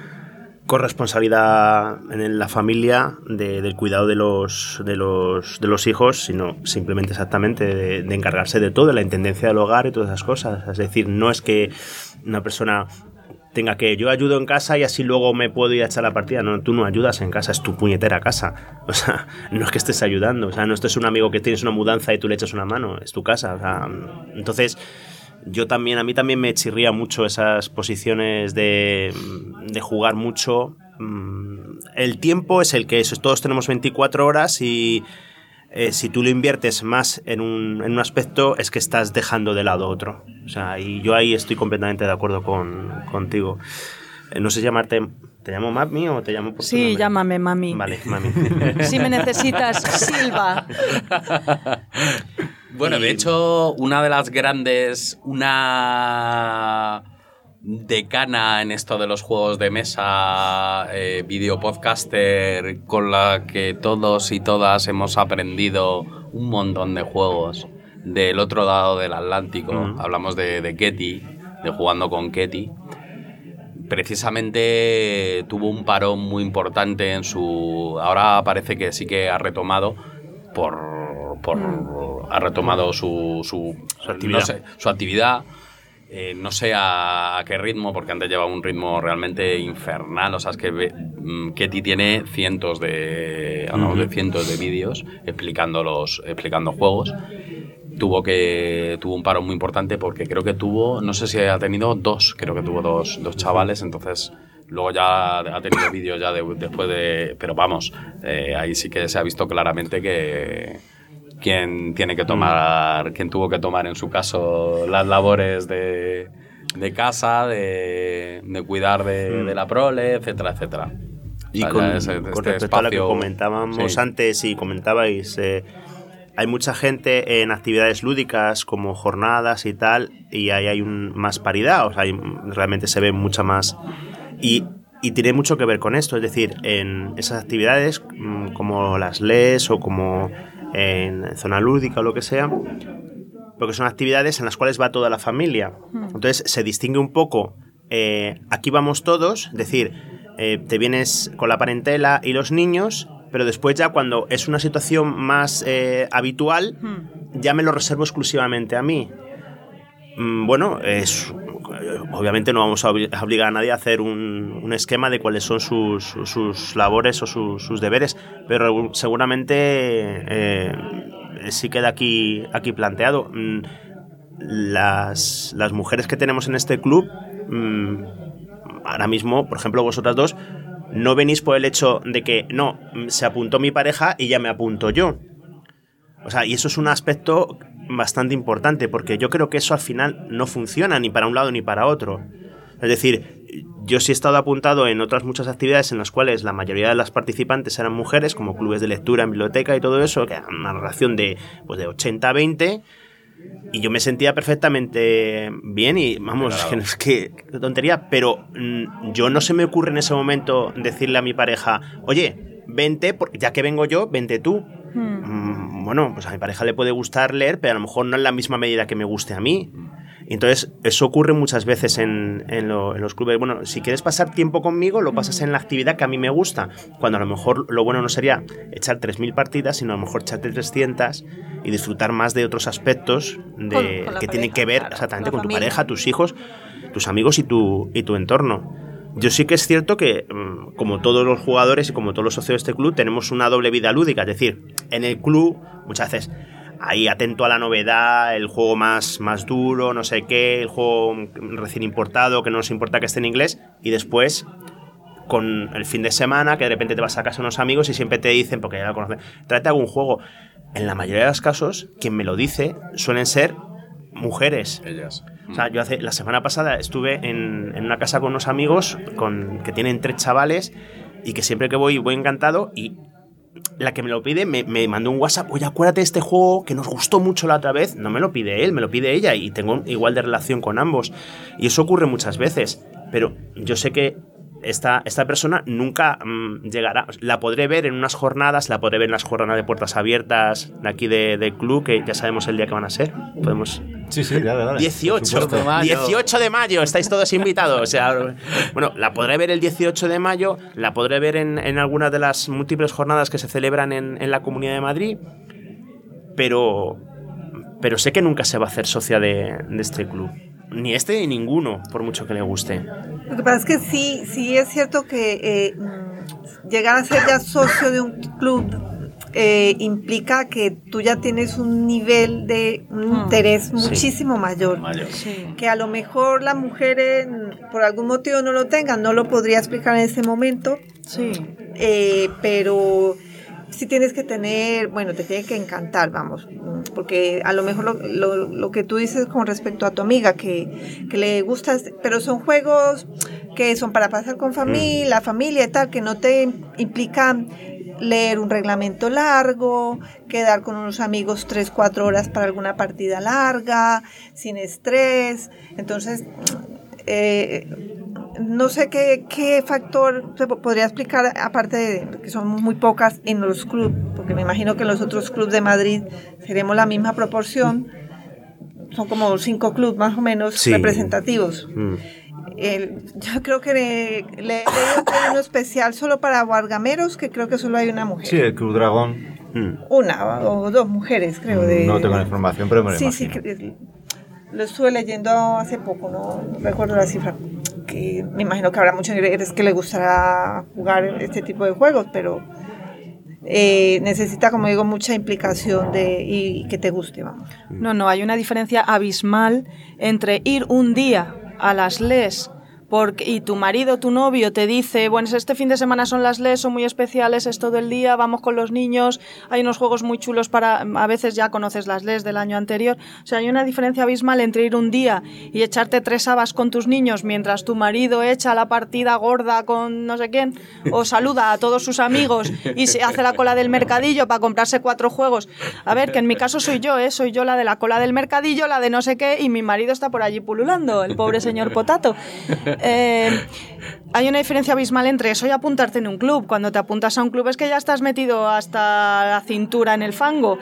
corresponsabilidad en la familia de, del cuidado de los, de, los, de los hijos, sino simplemente exactamente de, de encargarse de todo, de la intendencia del hogar y todas esas cosas. Es decir, no es que una persona tenga que yo ayudo en casa y así luego me puedo ir a echar la partida. No, tú no ayudas en casa, es tu puñetera casa. O sea, no es que estés ayudando, o sea, no estés un amigo que tienes una mudanza y tú le echas una mano, es tu casa. O sea, entonces... Yo también, a mí también me chirría mucho esas posiciones de, de jugar mucho. El tiempo es el que es, todos tenemos veinticuatro horas y eh, si tú lo inviertes más en un, en un aspecto es que estás dejando de lado otro. O sea, y yo ahí estoy completamente de acuerdo con, contigo. Eh, no sé llamarte... ¿Te llamo mami o te llamo por Sí, nombre? Llámame mami. Vale, mami. Si me necesitas, Silva. Bueno, de hecho, una de las grandes, una decana en esto de los juegos de mesa, eh, videopodcaster, con la que todos y todas hemos aprendido un montón de juegos del otro lado del Atlántico. Mm. Hablamos de, de Ketty, de Jugando con Ketty. Precisamente tuvo un parón muy importante en su... Ahora parece que sí que ha retomado por... por mm. ha retomado su, su, su actividad. No sé, su actividad. Eh, no sé a, a qué ritmo, porque antes llevaba un ritmo realmente infernal. O sea, es que um, Ketty tiene cientos de, hablamos de cientos de vídeos explicando los, explicando juegos. Tuvo que tuvo un paro muy importante porque creo que tuvo, no sé si ha tenido dos, creo que tuvo dos, dos chavales, entonces luego ya ha tenido vídeos ya de, después de, pero vamos, eh, ahí sí que se ha visto claramente que quien tiene que tomar, quien tuvo que tomar en su caso las labores de, de casa, de, de cuidar de, de la prole, etcétera, etcétera. Y o sea, con, ese, con este respecto espacio, a lo que comentábamos sí. antes y comentabais... Eh, hay mucha gente en actividades lúdicas como jornadas y tal, y ahí hay un, más paridad, o sea, hay, realmente se ve mucha más. Y, y tiene mucho que ver con esto, es decir, en esas actividades como las L E S o como en zona lúdica o lo que sea, porque son actividades en las cuales va toda la familia. Entonces se distingue un poco, eh, aquí vamos todos, es decir, eh, te vienes con la parentela y los niños, pero después ya cuando es una situación más eh, habitual, ya me lo reservo exclusivamente a mí. Mm, bueno, es, obviamente no vamos a obligar a nadie a hacer un, un esquema de cuáles son sus, sus labores o sus, sus deberes, pero seguramente eh, sí queda aquí, aquí planteado. Mm, las, las mujeres que tenemos en este club, mm, ahora mismo, por ejemplo, vosotras dos, no venís por el hecho de que no, se apuntó mi pareja y ya me apunto yo. O sea, y eso es un aspecto bastante importante, porque yo creo que eso al final no funciona ni para un lado ni para otro. Es decir, yo sí he estado apuntado en otras muchas actividades en las cuales la mayoría de las participantes eran mujeres, como clubes de lectura en biblioteca y todo eso, que era una relación de, pues de ochenta a veinte, y yo me sentía perfectamente bien y, vamos, claro. es que qué tontería, pero mmm, yo no se me ocurre en ese momento decirle a mi pareja, oye, vente, porque ya que vengo yo, vente tú. Hmm. Bueno, pues a mi pareja le puede gustar leer, pero a lo mejor no en la misma medida que me guste a mí. Entonces, eso ocurre muchas veces en, en, lo, en los clubes. Bueno, si quieres pasar tiempo conmigo, lo pasas en la actividad que a mí me gusta. Cuando a lo mejor lo bueno no sería echar tres mil partidas, sino a lo mejor echarte trescientas y disfrutar más de otros aspectos de, con, con que tienen que ver claro, exactamente con, con tu pareja, tus hijos, tus amigos y tu, y tu entorno. Yo sí que es cierto que, como todos los jugadores y como todos los socios de este club, tenemos una doble vida lúdica. Es decir, en el club, muchas veces, ahí atento a la novedad, el juego más, más duro, no sé qué, el juego recién importado, que no nos importa que esté en inglés, y después, con el fin de semana, que de repente te vas a casa de unos amigos y siempre te dicen, porque ya lo conocen, tráete algún juego. En la mayoría de los casos, quien me lo dice suelen ser mujeres. Ellas. O sea, yo hace, la semana pasada estuve en, en una casa con unos amigos con, que tienen tres chavales y que siempre que voy, voy encantado, y la que me lo pide me, me mandó un WhatsApp, oye, acuérdate de este juego que nos gustó mucho la otra vez. No me lo pide él, me lo pide ella, y tengo igual de relación con ambos. Y eso ocurre muchas veces, pero yo sé que Esta, esta persona nunca mmm, llegará. La podré ver en unas jornadas, la podré ver en las jornadas de puertas abiertas de aquí del de club, que ya sabemos el día que van a ser. Podemos... Sí, sí, dale, dale. dieciocho de mayo. dieciocho de mayo, estáis todos invitados. O sea, bueno, la podré ver el dieciocho de mayo, la podré ver en, en algunas de las múltiples jornadas que se celebran en, en la Comunidad de Madrid, pero, pero sé que nunca se va a hacer socia de, de este club. Ni este ni ninguno, por mucho que le guste. Lo que pasa es que sí, sí es cierto que eh, llegar a ser ya socio de un club eh, implica que tú ya tienes un nivel de un hmm. interés muchísimo sí. mayor. mayor. Sí. Que a lo mejor las mujeres, por algún motivo, no lo tengan, no lo podría explicar en ese momento. Sí. Eh, pero sí tienes que tener, bueno, te tiene que encantar, vamos, porque a lo mejor lo, lo, lo que tú dices con respecto a tu amiga, que, que le gusta, pero son juegos que son para pasar con familia, la familia y tal, que no te implican leer un reglamento largo, quedar con unos amigos tres, cuatro horas para alguna partida larga, sin estrés. Entonces, eh, no sé qué, qué factor se podría explicar, aparte de que son muy pocas en los clubes, porque me imagino que en los otros clubes de Madrid seremos la misma proporción, son como cinco clubes más o menos sí. representativos. Mm. El, yo creo que le, le he leído uno especial solo para guargameros, que creo que solo hay una mujer. Sí, el Club Dragón. Mm. Una o dos mujeres, creo. De, no tengo la información, pero me lo sí, imagino. Sí, lo estuve leyendo hace poco, no recuerdo la cifra. Que me imagino que habrá muchas mujeres que les gustará jugar este tipo de juegos, pero eh, necesita, como digo, mucha implicación de y, y que te guste, vamos. No, no, hay una diferencia abismal entre ir un día a las L E S Porque, y tu marido, tu novio te dice, bueno, este fin de semana son las L E S, son muy especiales, es todo el día, vamos con los niños, hay unos juegos muy chulos para, a veces ya conoces las L E S del año anterior, o sea, hay una diferencia abismal entre ir un día y echarte tres habas con tus niños mientras tu marido echa la partida gorda con no sé quién, o saluda a todos sus amigos y se hace la cola del mercadillo para comprarse cuatro juegos. A ver, que en mi caso soy yo, ¿eh? Soy yo la de la cola del mercadillo, la de no sé qué, y mi marido está por allí pululando, el pobre señor Potato. Eh, hay una diferencia abismal entre eso y apuntarte en un club. Cuando te apuntas a un club es que ya estás metido hasta la cintura en el fango.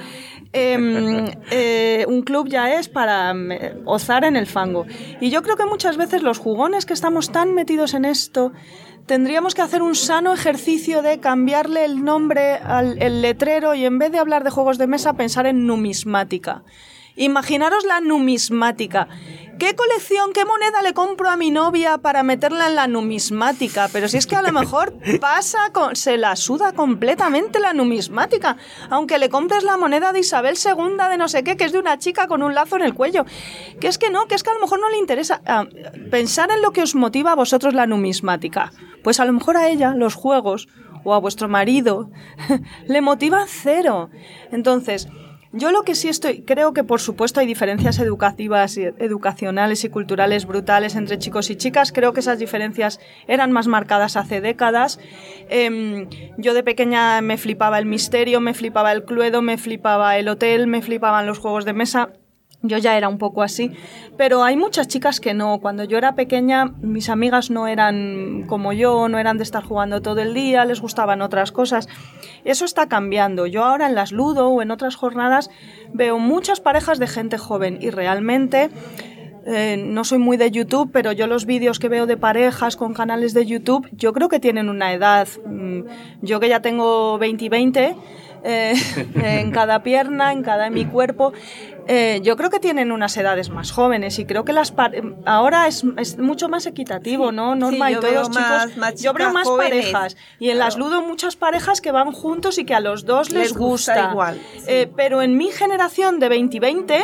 Eh, eh, un club ya es para eh, ozar en el fango. Y yo creo que muchas veces los jugones que estamos tan metidos en esto tendríamos que hacer un sano ejercicio de cambiarle el nombre al el letrero y en vez de hablar de juegos de mesa pensar en numismática. Imaginaros la numismática. ¿Qué colección, qué moneda le compro a mi novia para meterla en la numismática? Pero si es que a lo mejor pasa, con, se la suda completamente la numismática. Aunque le compres la moneda de Isabel segunda de no sé qué, que es de una chica con un lazo en el cuello. Que es que no, que es que a lo mejor no le interesa. Ah, pensar en lo que os motiva a vosotros la numismática. Pues a lo mejor a ella, los juegos, o a vuestro marido, le motivan cero. Entonces, yo lo que sí estoy, creo que por supuesto hay diferencias educativas, educacionales y culturales brutales entre chicos y chicas. Creo que esas diferencias eran más marcadas hace décadas. Eh, yo de pequeña me flipaba el misterio, me flipaba el Cluedo, me flipaba el hotel, me flipaban los juegos de mesa. Yo ya era un poco así, pero hay muchas chicas que no. Cuando yo era pequeña, mis amigas no eran como yo, no eran de estar jugando todo el día, les gustaban otras cosas. Eso está cambiando. Yo ahora en las Ludo o en otras jornadas veo muchas parejas de gente joven y realmente eh, no soy muy de YouTube, pero yo los vídeos que veo de parejas con canales de YouTube, yo creo que tienen una edad. Yo que ya tengo veinte y veinte, eh, en cada pierna, en cada en mi cuerpo. Eh, yo creo que tienen unas edades más jóvenes y creo que las par- ahora es, es mucho más equitativo, sí, ¿no? Norma, sí, y todos los chicos, más, más yo veo más jóvenes, parejas y en claro. Las Ludo muchas parejas que van juntos y que a los dos les, les gusta, gusta igual, sí. eh, pero en mi generación de veinte y veinte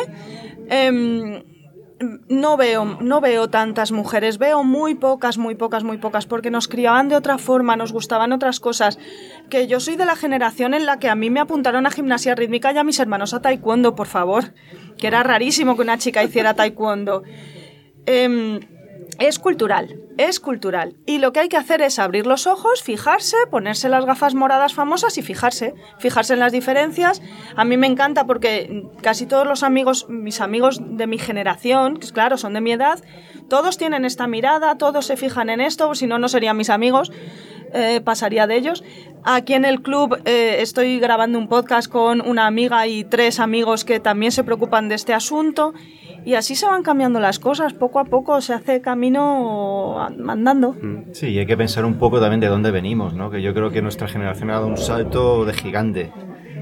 eh, no veo, no veo tantas mujeres, veo muy pocas, muy pocas, muy pocas, porque nos criaban de otra forma, nos gustaban otras cosas. Que yo soy de la generación en la que a mí me apuntaron a gimnasia rítmica y a mis hermanos a taekwondo, por favor, que era rarísimo que una chica hiciera taekwondo. Eh, es cultural, es cultural. Y lo que hay que hacer es abrir los ojos, fijarse, ponerse las gafas moradas famosas y fijarse, fijarse en las diferencias. A mí me encanta porque casi todos los amigos, mis amigos de mi generación, que claro, son de mi edad, todos tienen esta mirada, todos se fijan en esto, si no, no serían mis amigos. Eh, pasaría de ellos. Aquí en el club eh, estoy grabando un podcast con una amiga y tres amigos que también se preocupan de este asunto y así se van cambiando las cosas, poco a poco se hace camino andando. Sí, y hay que pensar un poco también de dónde venimos, ¿no? Que yo creo que nuestra generación ha dado un salto de gigante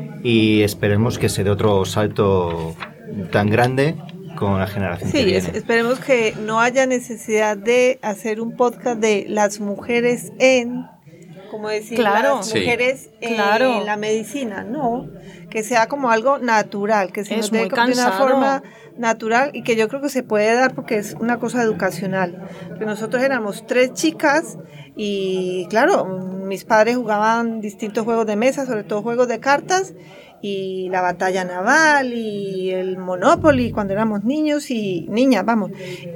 y esperemos que se dé otro salto tan grande con la generación sí, que viene. Sí, esperemos que no haya necesidad de hacer un podcast de las mujeres en... como decir, claro, las mujeres sí, claro. en la medicina, no, que sea como algo natural, que se es nos dé de una forma natural y que yo creo que se puede dar porque es una cosa educacional. Porque nosotros éramos tres chicas y claro, mis padres jugaban distintos juegos de mesa, sobre todo juegos de cartas y la batalla naval y el Monopoly cuando éramos niños y niñas, vamos,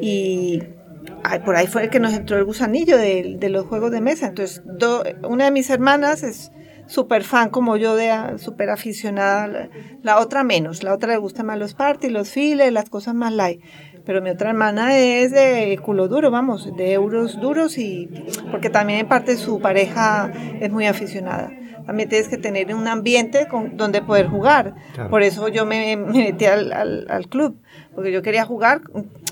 y ay, por ahí fue el que nos entró el gusanillo de, de los juegos de mesa. Entonces, do, una de mis hermanas es súper fan como yo, de súper aficionada, la, la otra menos, la otra le gustan más los parties, los files, las cosas más light. Pero mi otra hermana es de culo duro, vamos, de euros duros y porque también en parte su pareja es muy aficionada. También tienes que tener un ambiente con, donde poder jugar. Claro. Por eso yo me, me metí al, al, al club, porque yo quería jugar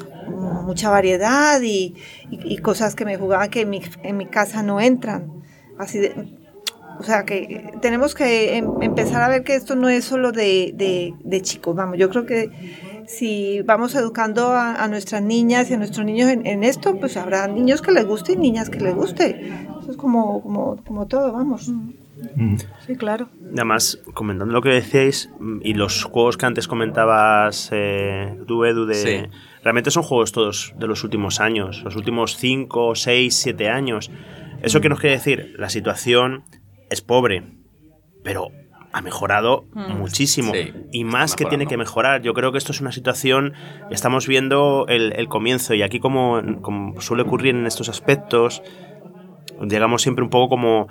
mucha variedad y, y, y cosas que me jugaban que en mi, en mi casa no entran. Así de, o sea, que tenemos que em, empezar a ver que esto no es solo de, de, de chicos. Vamos, yo creo que si vamos educando a, a nuestras niñas y a nuestros niños en, en esto, pues habrá niños que les guste y niñas que les guste. Eso es como, como, como todo, vamos. Mm. Sí, claro. Además, comentando lo que decíais y los juegos que antes comentabas eh, tú, Edu, de, sí. realmente son juegos todos de los últimos años, los últimos cinco, seis, siete años. ¿Eso qué nos quiere decir? La situación es pobre, pero ha mejorado mm. muchísimo. Sí, y más que tiene que mejorar. Yo creo que esto es una situación, estamos viendo el, el comienzo, y aquí como, como suele ocurrir en estos aspectos, llegamos siempre un poco como...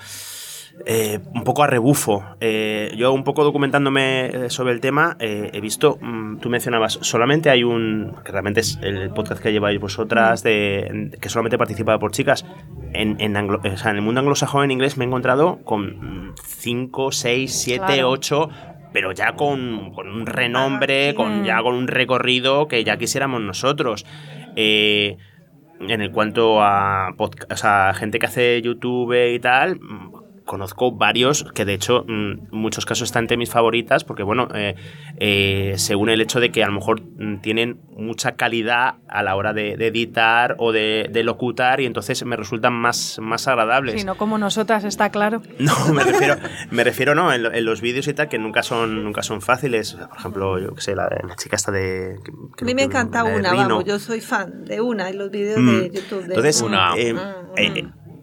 Eh, un poco a rebufo. Eh, yo un poco documentándome sobre el tema, eh, he visto, mmm, tú mencionabas, solamente hay un, que realmente es el podcast que lleváis vosotras, de, que solamente participa por chicas. En, en, anglo, o sea, en el mundo anglosajón en inglés me he encontrado con cinco, seis, siete, ocho, pero ya con, con un renombre, con, ya con un recorrido que ya quisiéramos nosotros. Eh, en el cuanto a, podcast, o sea, gente que hace YouTube y tal, conozco varios que de hecho en muchos casos están entre mis favoritas porque bueno, eh, eh, según el hecho de que a lo mejor tienen mucha calidad a la hora de, de editar o de, de locutar y entonces me resultan más, más agradables. Sí, no como nosotras, está claro. No, me refiero, me refiero no, en, en los vídeos y tal que nunca son, nunca son fáciles. Por ejemplo, yo qué sé, la, la chica esta de... Que, a mí me encanta una, Rino. Vamos, yo soy fan de una en los vídeos mm. de YouTube. De entonces, una. Eh, mm. eh,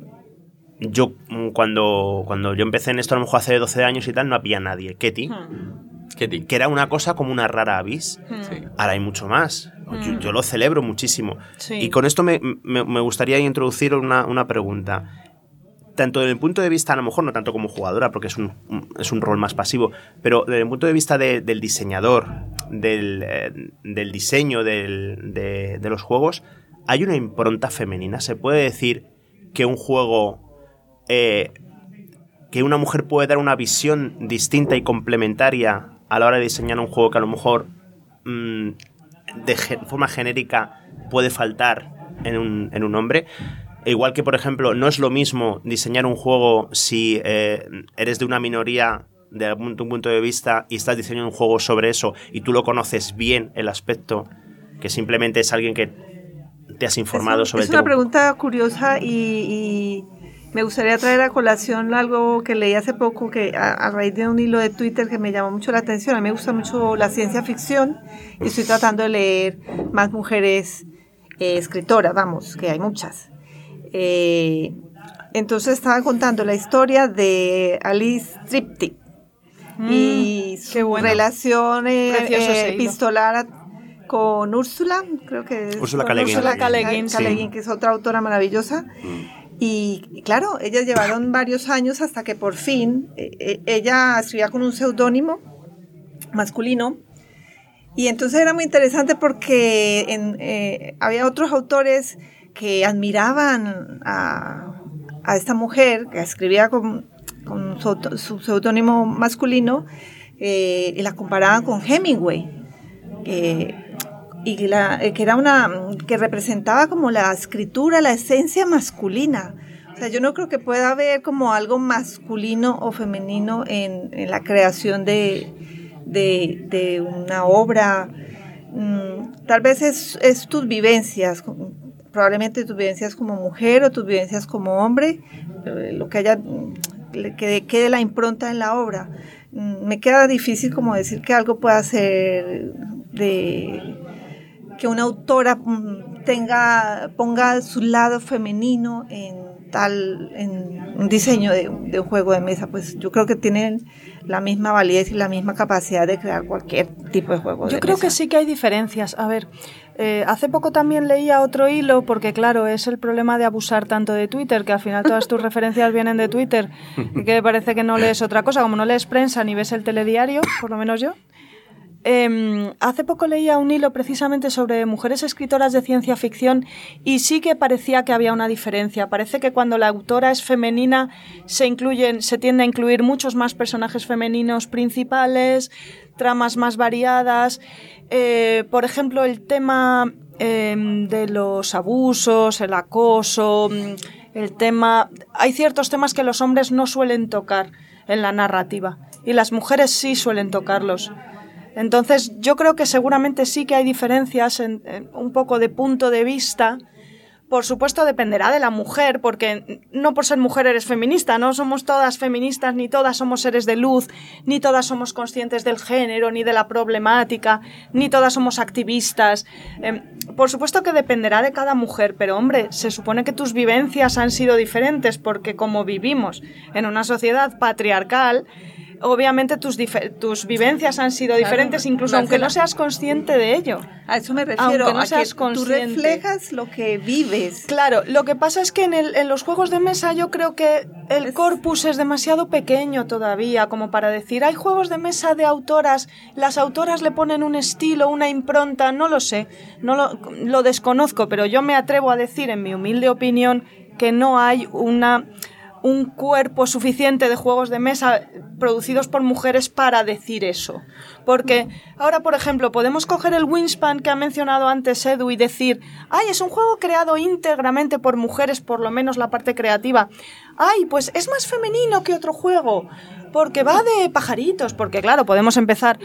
Yo, cuando, cuando yo empecé en esto, a lo mejor hace doce años y tal, no había nadie. Ketty, hmm. Ketty. que era una cosa como una rara avis. Sí. Ahora hay mucho más. Yo, yo lo celebro muchísimo. Sí. Y con esto me, me, me gustaría introducir una, una pregunta. Tanto desde el punto de vista, a lo mejor no tanto como jugadora, porque es un, es un rol más pasivo, pero desde el punto de vista de, del diseñador, del, eh, del diseño del, de, de los juegos, ¿hay una impronta femenina? ¿Se puede decir que un juego... Eh, que una mujer puede dar una visión distinta y complementaria a la hora de diseñar un juego que a lo mejor mmm, de ge- forma genérica puede faltar en un, en un hombre? E igual que, por ejemplo, no es lo mismo diseñar un juego si eh, eres de una minoría de algún punto de vista y estás diseñando un juego sobre eso y tú lo conoces bien el aspecto, que simplemente es alguien que te has informado es un, sobre es el tema. Es una pregunta curiosa y... y... me gustaría traer a colación algo que leí hace poco que a, a raíz de un hilo de Twitter que me llamó mucho la atención. A mí me gusta mucho la ciencia ficción y estoy tratando de leer más mujeres eh, escritoras, vamos, que hay muchas. Eh, entonces estaba contando la historia de Alice Triptych mm, y su bueno. relación eh, eh, epistolar con Úrsula, creo que es Úrsula K. Le Guin, Úrsula K. Le Guin, sí. que es otra autora maravillosa. Mm. Y claro, ellas llevaron varios años hasta que por fin eh, ella escribía con un seudónimo masculino y entonces era muy interesante porque en, eh, había otros autores que admiraban a, a esta mujer que escribía con, con su, su seudónimo masculino eh, y la comparaban con Hemingway. Eh, y que, la, que era una que representaba como la escritura, la esencia masculina. O sea, yo no creo que pueda haber como algo masculino o femenino en, en la creación de, de, de una obra. Mm, tal vez es, es tus vivencias, probablemente tus vivencias como mujer o tus vivencias como hombre, lo que haya, que quede la impronta en la obra. Mm, me queda difícil como decir que algo pueda ser de... que una autora tenga, ponga su lado femenino en tal, en un diseño de, de un juego de mesa, pues yo creo que tienen la misma validez y la misma capacidad de crear cualquier tipo de juego de mesa. Yo creo que sí que hay diferencias. A ver, eh, hace poco también leía otro hilo, porque claro, es el problema de abusar tanto de Twitter, que al final todas tus referencias vienen de Twitter, y que parece que no lees otra cosa, como no lees prensa ni ves el telediario, por lo menos yo. Eh, hace poco leía un hilo precisamente sobre mujeres escritoras de ciencia ficción y sí que parecía que había una diferencia. Parece que cuando la autora es femenina se incluyen, se tiende a incluir muchos más personajes femeninos principales, tramas más variadas. Eh, por ejemplo, el tema eh, de los abusos, el acoso, el tema... Hay ciertos temas que los hombres no suelen tocar en la narrativa y las mujeres sí suelen tocarlos. Entonces yo creo que seguramente sí que hay diferencias en, en un poco de punto de vista, Por supuesto dependerá de la mujer, porque no por ser mujer eres feminista, no somos todas feministas, ni todas somos seres de luz, ni todas somos conscientes del género, ni de la problemática, ni todas somos activistas. Eh, por supuesto que dependerá de cada mujer, pero hombre, se supone que tus vivencias han sido diferentes, porque como vivimos en una sociedad patriarcal, obviamente tus, tus vivencias han sido diferentes, claro, incluso aunque no seas consciente de ello. A eso me refiero, aunque no a seas que consciente. Tú reflejas lo que vives. Claro, lo que pasa es que en, el, en los juegos de mesa yo creo que el es... corpus es demasiado pequeño todavía como para decir, hay juegos de mesa de autoras, las autoras le ponen un estilo, una impronta, no lo sé, no lo, lo desconozco, pero yo me atrevo a decir, en mi humilde opinión, que no hay una... un cuerpo suficiente de juegos de mesa producidos por mujeres para decir eso. Porque ahora, por ejemplo, podemos coger el Wingspan que ha mencionado antes Edu y decir, ay, es un juego creado íntegramente por mujeres, por lo menos la parte creativa. Ay, pues es más femenino que otro juego, porque va de pajaritos, porque claro, podemos empezar...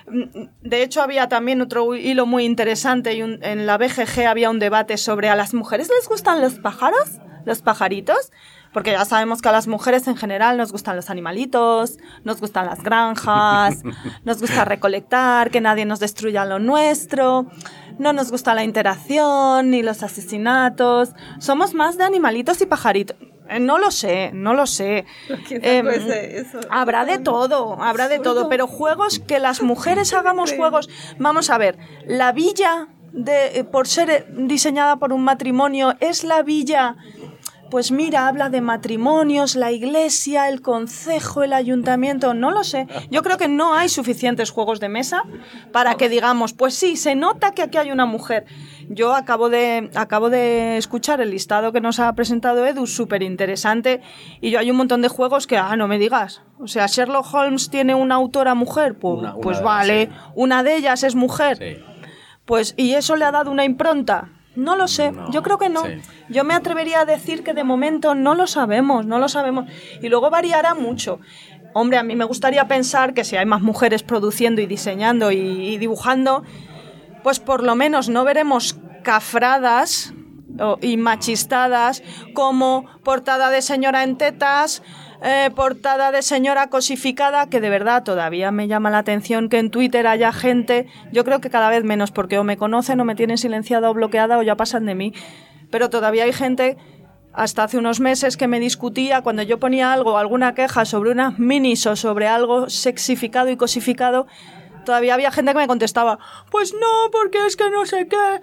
De hecho, había también otro hilo muy interesante y un, en la B G G había un debate sobre ¿a las mujeres les gustan los pájaros? ¿Los pajaritos? Porque ya sabemos que a las mujeres en general nos gustan los animalitos, nos gustan las granjas, nos gusta recolectar, que nadie nos destruya lo nuestro, no nos gusta la interacción ni los asesinatos. Somos más de animalitos y pajaritos. Eh, no lo sé, no lo sé. Eh, eso, habrá de todo, habrá de todo, pero juegos que las mujeres hagamos juegos. Vamos a ver, la villa, de, por ser diseñada por un matrimonio, es la villa... Pues mira, habla de matrimonios, la iglesia, el concejo, el ayuntamiento, no lo sé. Yo creo que no hay suficientes juegos de mesa para que digamos, pues sí, se nota que aquí hay una mujer. Yo acabo de, acabo de escuchar el listado que nos ha presentado Edu, súper interesante, y yo hay un montón de juegos que, ah, no me digas. O sea, Sherlock Holmes tiene una autora mujer, pues, una, una pues vale, sí. Una de ellas es mujer. Sí. Pues, y eso le ha dado una impronta. No lo sé, no, yo creo que no. Sí. Yo me atrevería a decir que de momento no lo sabemos, no lo sabemos. Y luego variará mucho. Hombre, a mí me gustaría pensar que si hay más mujeres produciendo y diseñando y, y dibujando, pues por lo menos no veremos cafradas o, y machistadas como portada de señora en tetas, Eh, portada de señora cosificada, que de verdad todavía me llama la atención que en Twitter haya gente, yo creo que cada vez menos, porque o me conocen o me tienen silenciada o bloqueada o ya pasan de mí, pero todavía hay gente, hasta hace unos meses, que me discutía cuando yo ponía algo, alguna queja sobre unas minis o sobre algo sexificado y cosificado, todavía había gente que me contestaba, pues no, porque es que no sé qué.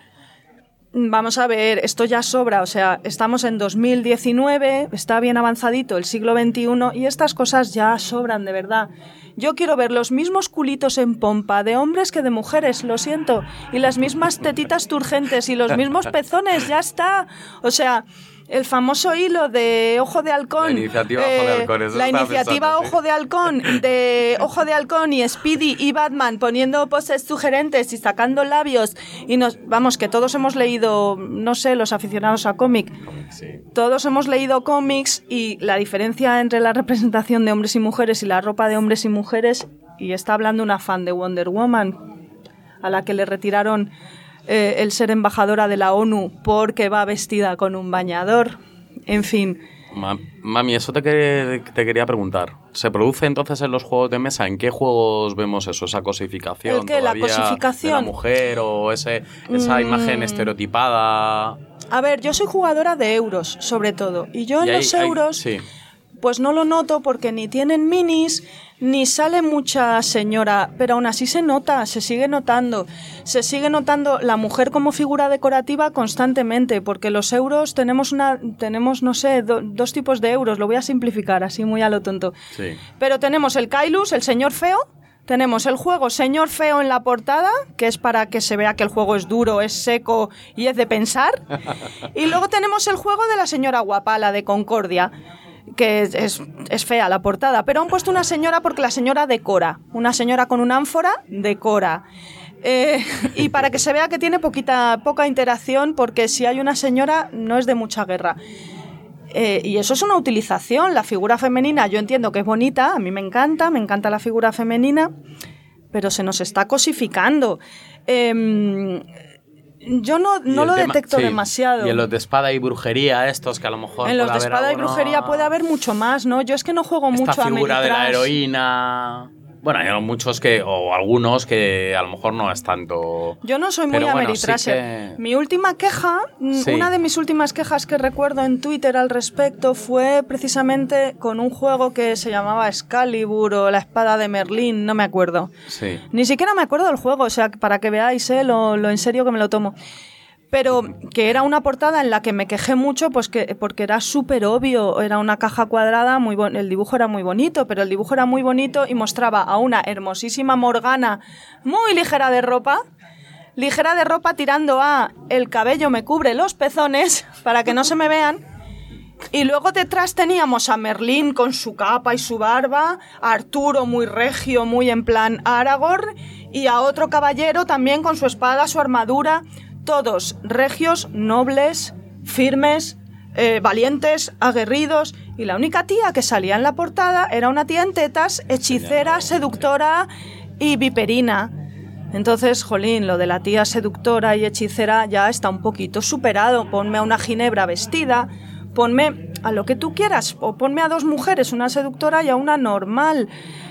Vamos a ver, esto ya sobra, o sea, estamos en dos mil diecinueve, está bien avanzadito el siglo veintiuno y estas cosas ya sobran, de verdad. Yo quiero ver los mismos culitos en pompa de hombres que de mujeres, lo siento, y las mismas tetitas turgentes y los mismos pezones, ya está. O sea, el famoso hilo de Ojo de Halcón. La iniciativa eh, Ojo de Halcón. Eso la iniciativa pensando, Ojo sí. de Halcón, de Ojo de Halcón y Speedy y Batman poniendo poses sugerentes y sacando labios. Y nos, vamos, que todos hemos leído, no sé, los aficionados a cómic. Sí. Todos hemos leído cómics y la diferencia entre la representación de hombres y mujeres y la ropa de hombres y mujeres, y está hablando una fan de Wonder Woman, a la que le retiraron eh, el ser embajadora de la ONU porque va vestida con un bañador. En fin. Ma- Mami, eso te, que- te quería preguntar. ¿Se produce entonces en los juegos de mesa? ¿En qué juegos vemos eso? ¿Esa cosificación ¿El qué? ¿La todavía cosificación? de la mujer o ese, esa mm. imagen estereotipada? A ver, yo soy jugadora de euros, sobre todo. Y yo en y hay, los euros, hay, sí. pues no lo noto porque ni tienen minis, ni sale mucha señora, pero aún así se nota, se sigue notando. Se sigue notando la mujer como figura decorativa constantemente, porque los euros tenemos, una, tenemos no sé, do, dos tipos de euros, lo voy a simplificar así muy a lo tonto. Sí. Pero tenemos el Kailus, el señor feo. Tenemos el juego Señor Feo en la portada, que es para que se vea que el juego es duro, es seco y es de pensar. Y luego tenemos el juego de la señora guapa, la de Concordia, que es, es, es fea la portada, pero han puesto una señora porque la señora decora. Una señora con una ánfora decora. Eh, y para que se vea que tiene poquita, poca interacción, porque si hay una señora no es de mucha guerra. Eh, y eso es una utilización. La figura femenina yo entiendo que es bonita, a mí me encanta, me encanta la figura femenina, pero se nos está cosificando. Eh, Yo no, no lo tema, detecto sí. demasiado. Y en los de espada y brujería, estos que a lo mejor. En los de haber espada y alguno... brujería puede haber mucho más, ¿no? Yo es que no juego Esta mucho a figura de la Ameritrash. heroína. Bueno, hay muchos que, o algunos que a lo mejor no es tanto. Yo no soy muy Pero bueno, Ameritrasher. sí que... Mi última queja, Sí. una de mis últimas quejas que recuerdo en Twitter al respecto fue precisamente con un juego que se llamaba Excalibur o La Espada de Merlín, no me acuerdo. Sí. Ni siquiera me acuerdo del juego, o sea, para que veáis eh, lo, lo en serio que me lo tomo. Pero que era una portada en la que me quejé mucho pues que, porque era súper obvio, era una caja cuadrada, muy bon- el dibujo era muy bonito, pero el dibujo era muy bonito y mostraba a una hermosísima Morgana muy ligera de ropa, ligera de ropa tirando a el cabello me cubre los pezones para que no se me vean. Y luego detrás teníamos a Merlín con su capa y su barba, a Arturo muy regio, muy en plan Aragorn, y a otro caballero también con su espada, su armadura, todos regios, nobles, firmes, eh, valientes, aguerridos, y la única tía que salía en la portada era una tía en tetas, hechicera, seductora y viperina. Entonces, jolín, lo de la tía seductora y hechicera ya está un poquito superado. Ponme a una ginebra vestida, ponme a lo que tú quieras, o ponme a dos mujeres, una seductora y a una normal.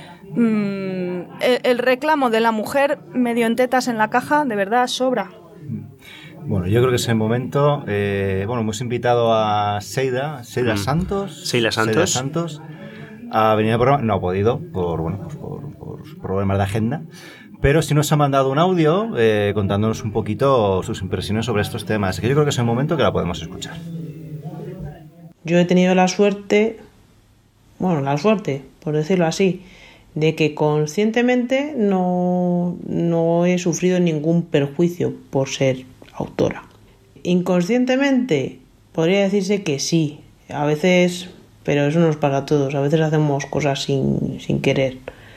Mm, el, el reclamo de la mujer medio en tetas en la caja, de verdad, sobra. Bueno, yo creo que es el momento. Eh, bueno, hemos invitado a Seida, Seida Mm. Santos. Seila Santos. Seida Santos a venir al programa. No ha podido por, bueno, pues por, por problemas de agenda. Pero sí nos ha mandado un audio eh, contándonos un poquito sus impresiones sobre estos temas. Así que yo creo que es el momento que la podemos escuchar. Yo he tenido la suerte, bueno, la suerte, por decirlo así, de que conscientemente no, no he sufrido ningún perjuicio por ser autora. Inconscientemente podría decirse que sí, a veces, pero eso nos pasa a todos, a veces hacemos cosas sin, sin querer.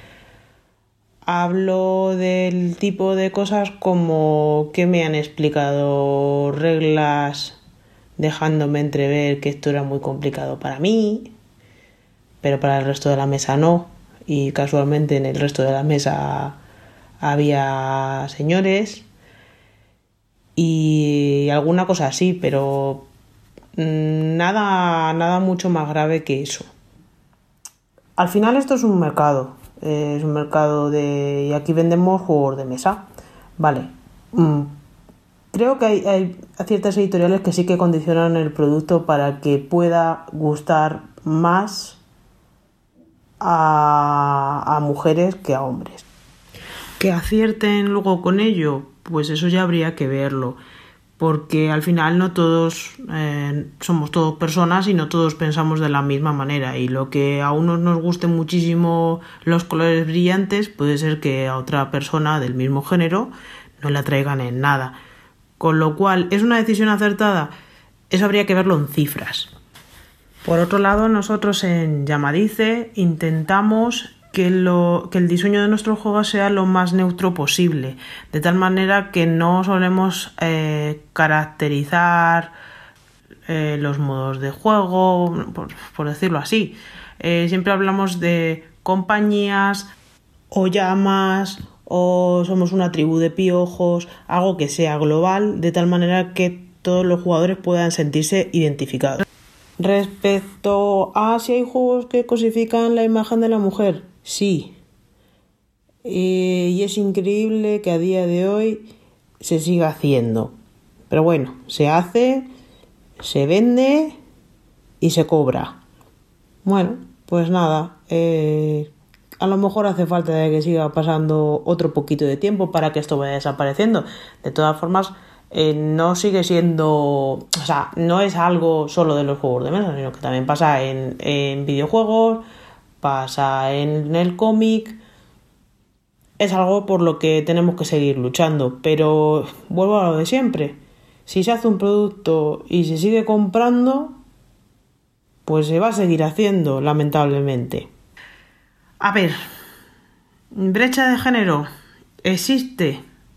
Hablo del tipo de cosas como que me han explicado reglas dejándome entrever que esto era muy complicado para mí, pero para el resto de la mesa no, y casualmente en el resto de la mesa había señores y alguna cosa así, pero nada, nada mucho más grave que eso. Al final esto es un mercado, eh, es un mercado de... y aquí vendemos juegos de mesa, vale. Mm. Creo que hay, hay ciertas editoriales que sí que condicionan el producto para que pueda gustar más a, a mujeres que a hombres. Que acierten luego con ello, pues eso ya habría que verlo, porque al final no todos eh, somos todos personas y no todos pensamos de la misma manera, y lo que a unos nos gusten muchísimo los colores brillantes puede ser que a otra persona del mismo género no le atraigan en nada. Con lo cual, ¿es una decisión acertada? Eso habría que verlo en cifras. Por otro lado, nosotros en Llamadice intentamos que, lo, que el diseño de nuestros juegos sea lo más neutro posible, de tal manera que no solemos eh, caracterizar eh, los modos de juego, por, por decirlo así. Eh, siempre hablamos de compañías o llamas, o somos una tribu de piojos, algo que sea global, de tal manera que todos los jugadores puedan sentirse identificados. Respecto a si hay juegos que cosifican la imagen de la mujer, sí. Eh, y es increíble que a día de hoy se siga haciendo. Pero bueno, se hace, se vende y se cobra. Bueno, pues nada, eh... a lo mejor hace falta de que siga pasando otro poquito de tiempo para que esto vaya desapareciendo. De todas formas, eh, no sigue siendo... O sea, no es algo solo de los juegos de mesa, sino que también pasa en, en videojuegos, pasa en el cómic. Es algo por lo que tenemos que seguir luchando. Pero vuelvo a lo de siempre. Si se hace un producto y se sigue comprando, pues se va a seguir haciendo, lamentablemente. A ver, brecha de género existe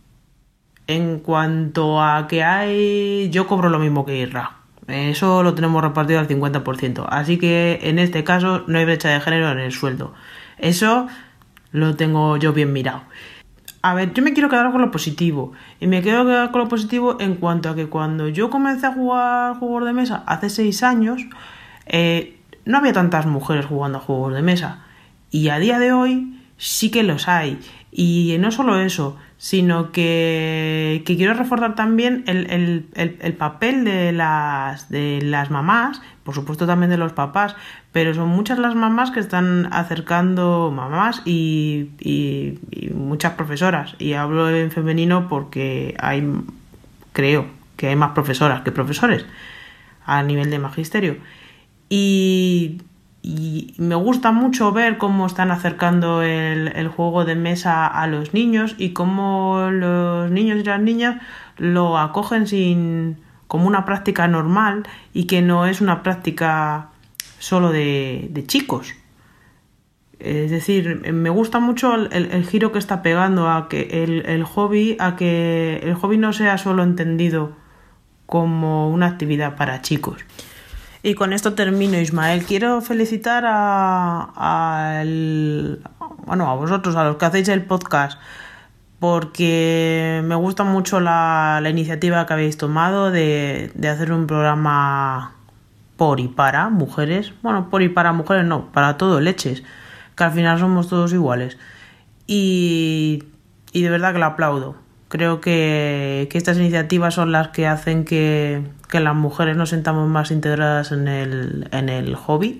en cuanto a que hay... Yo cobro lo mismo que Irra. Eso lo tenemos repartido al cincuenta por ciento. Así que en este caso no hay brecha de género en el sueldo. Eso lo tengo yo bien mirado. a ver, yo me quiero quedar con lo positivo. Y me quiero quedar con lo positivo en cuanto a que cuando yo comencé a jugar juegos de mesa hace seis años, eh, no había tantas mujeres jugando a juegos de mesa. Y a día de hoy sí que los hay. Y no solo eso, sino que, que quiero reforzar también el, el, el, el papel de las, de las mamás, por supuesto también de los papás, pero son muchas las mamás que están acercando, mamás y, y, y muchas profesoras. Y hablo en femenino porque hay, creo que hay más profesoras que profesores a nivel de magisterio. Y... Y me gusta mucho ver cómo están acercando el, el juego de mesa a los niños y cómo los niños y las niñas lo acogen sin como una práctica normal y que no es una práctica solo de, de chicos. Es decir, me gusta mucho el, el, el giro que está pegando a que el, el hobby, a que el hobby no sea solo entendido como una actividad para chicos. Y con esto termino, Ismael. Quiero felicitar a, a, el, bueno, a vosotros, a los que hacéis el podcast, porque me gusta mucho la, la iniciativa que habéis tomado de, de hacer un programa por y para mujeres. Bueno, por y para mujeres no, para todo, leches, que al final somos todos iguales. Y, y de verdad que lo aplaudo. Creo que, que estas iniciativas son las que hacen que, que las mujeres nos sintamos más integradas en el, en el hobby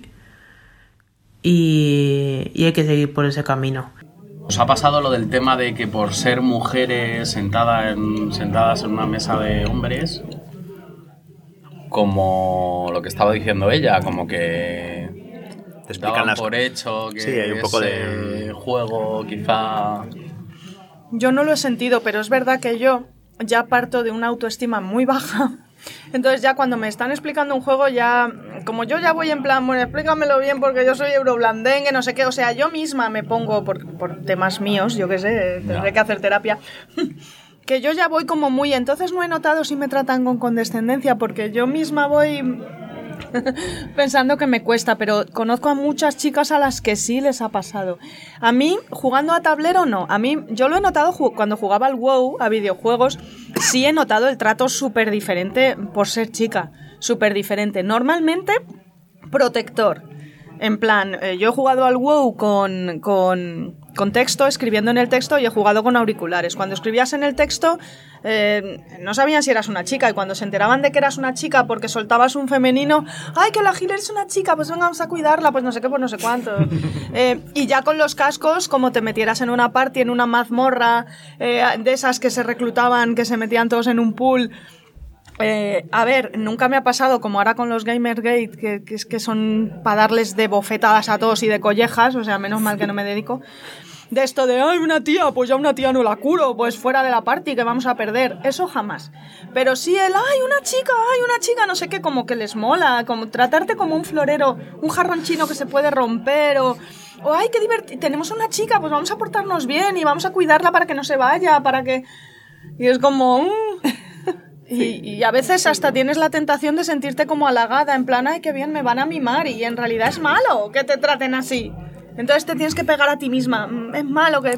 y, y hay que seguir por ese camino. ¿Os ha pasado lo del tema de que por ser mujeres sentada en, sentadas en una mesa de hombres, como lo que estaba diciendo ella, como que te explican daban las... por hecho que sí, hay un poco de juego quizá... Yo no lo he sentido, pero es verdad que yo ya parto de una autoestima muy baja. Entonces ya cuando me están explicando un juego, ya como yo ya voy en plan, bueno, explícamelo bien porque yo soy euroblandengue, no sé qué, o sea, yo misma me pongo por, por temas míos, yo qué sé, tendré que hacer terapia, que yo ya voy como muy, entonces no he notado si me tratan con condescendencia porque yo misma voy pensando que me cuesta, pero conozco a muchas chicas a las que sí les ha pasado. A mí, jugando a tablero, no. A mí, yo lo he notado ju- cuando jugaba al WoW, a videojuegos, sí he notado el trato súper diferente por ser chica. Súper diferente. Normalmente, protector. En plan, eh, yo he jugado al WoW con, con, con texto, escribiendo en el texto, y he jugado con auriculares. Cuando escribías en el texto, eh, no sabían si eras una chica, y cuando se enteraban de que eras una chica porque soltabas un femenino, ¡ay, que la Giler es una chica! Pues venga, vamos a cuidarla, pues no sé qué, pues no sé cuánto. Eh, y ya con los cascos, como te metieras en una party, en una mazmorra, eh, de esas que se reclutaban, que se metían todos en un pool... Eh, a ver, nunca me ha pasado como ahora con los Gamergate, que, que es que son para darles de bofetadas a todos y de collejas, o sea, menos mal que no me dedico. De esto de, ay, una tía, pues ya una tía no la curo, pues fuera de la party que vamos a perder. Eso jamás. Pero sí el, ay, una chica, ay, una chica, no sé qué, como que les mola, como tratarte como un florero, un jarrón chino que se puede romper, o... O, ay, qué divertido, tenemos una chica, pues vamos a portarnos bien y vamos a cuidarla para que no se vaya, para que... Y es como... Mm. Y, y a veces hasta tienes la tentación de sentirte como halagada, en plan, ay, qué bien, me van a mimar, y en realidad es malo que te traten así. Entonces te tienes que pegar a ti misma. Es malo que...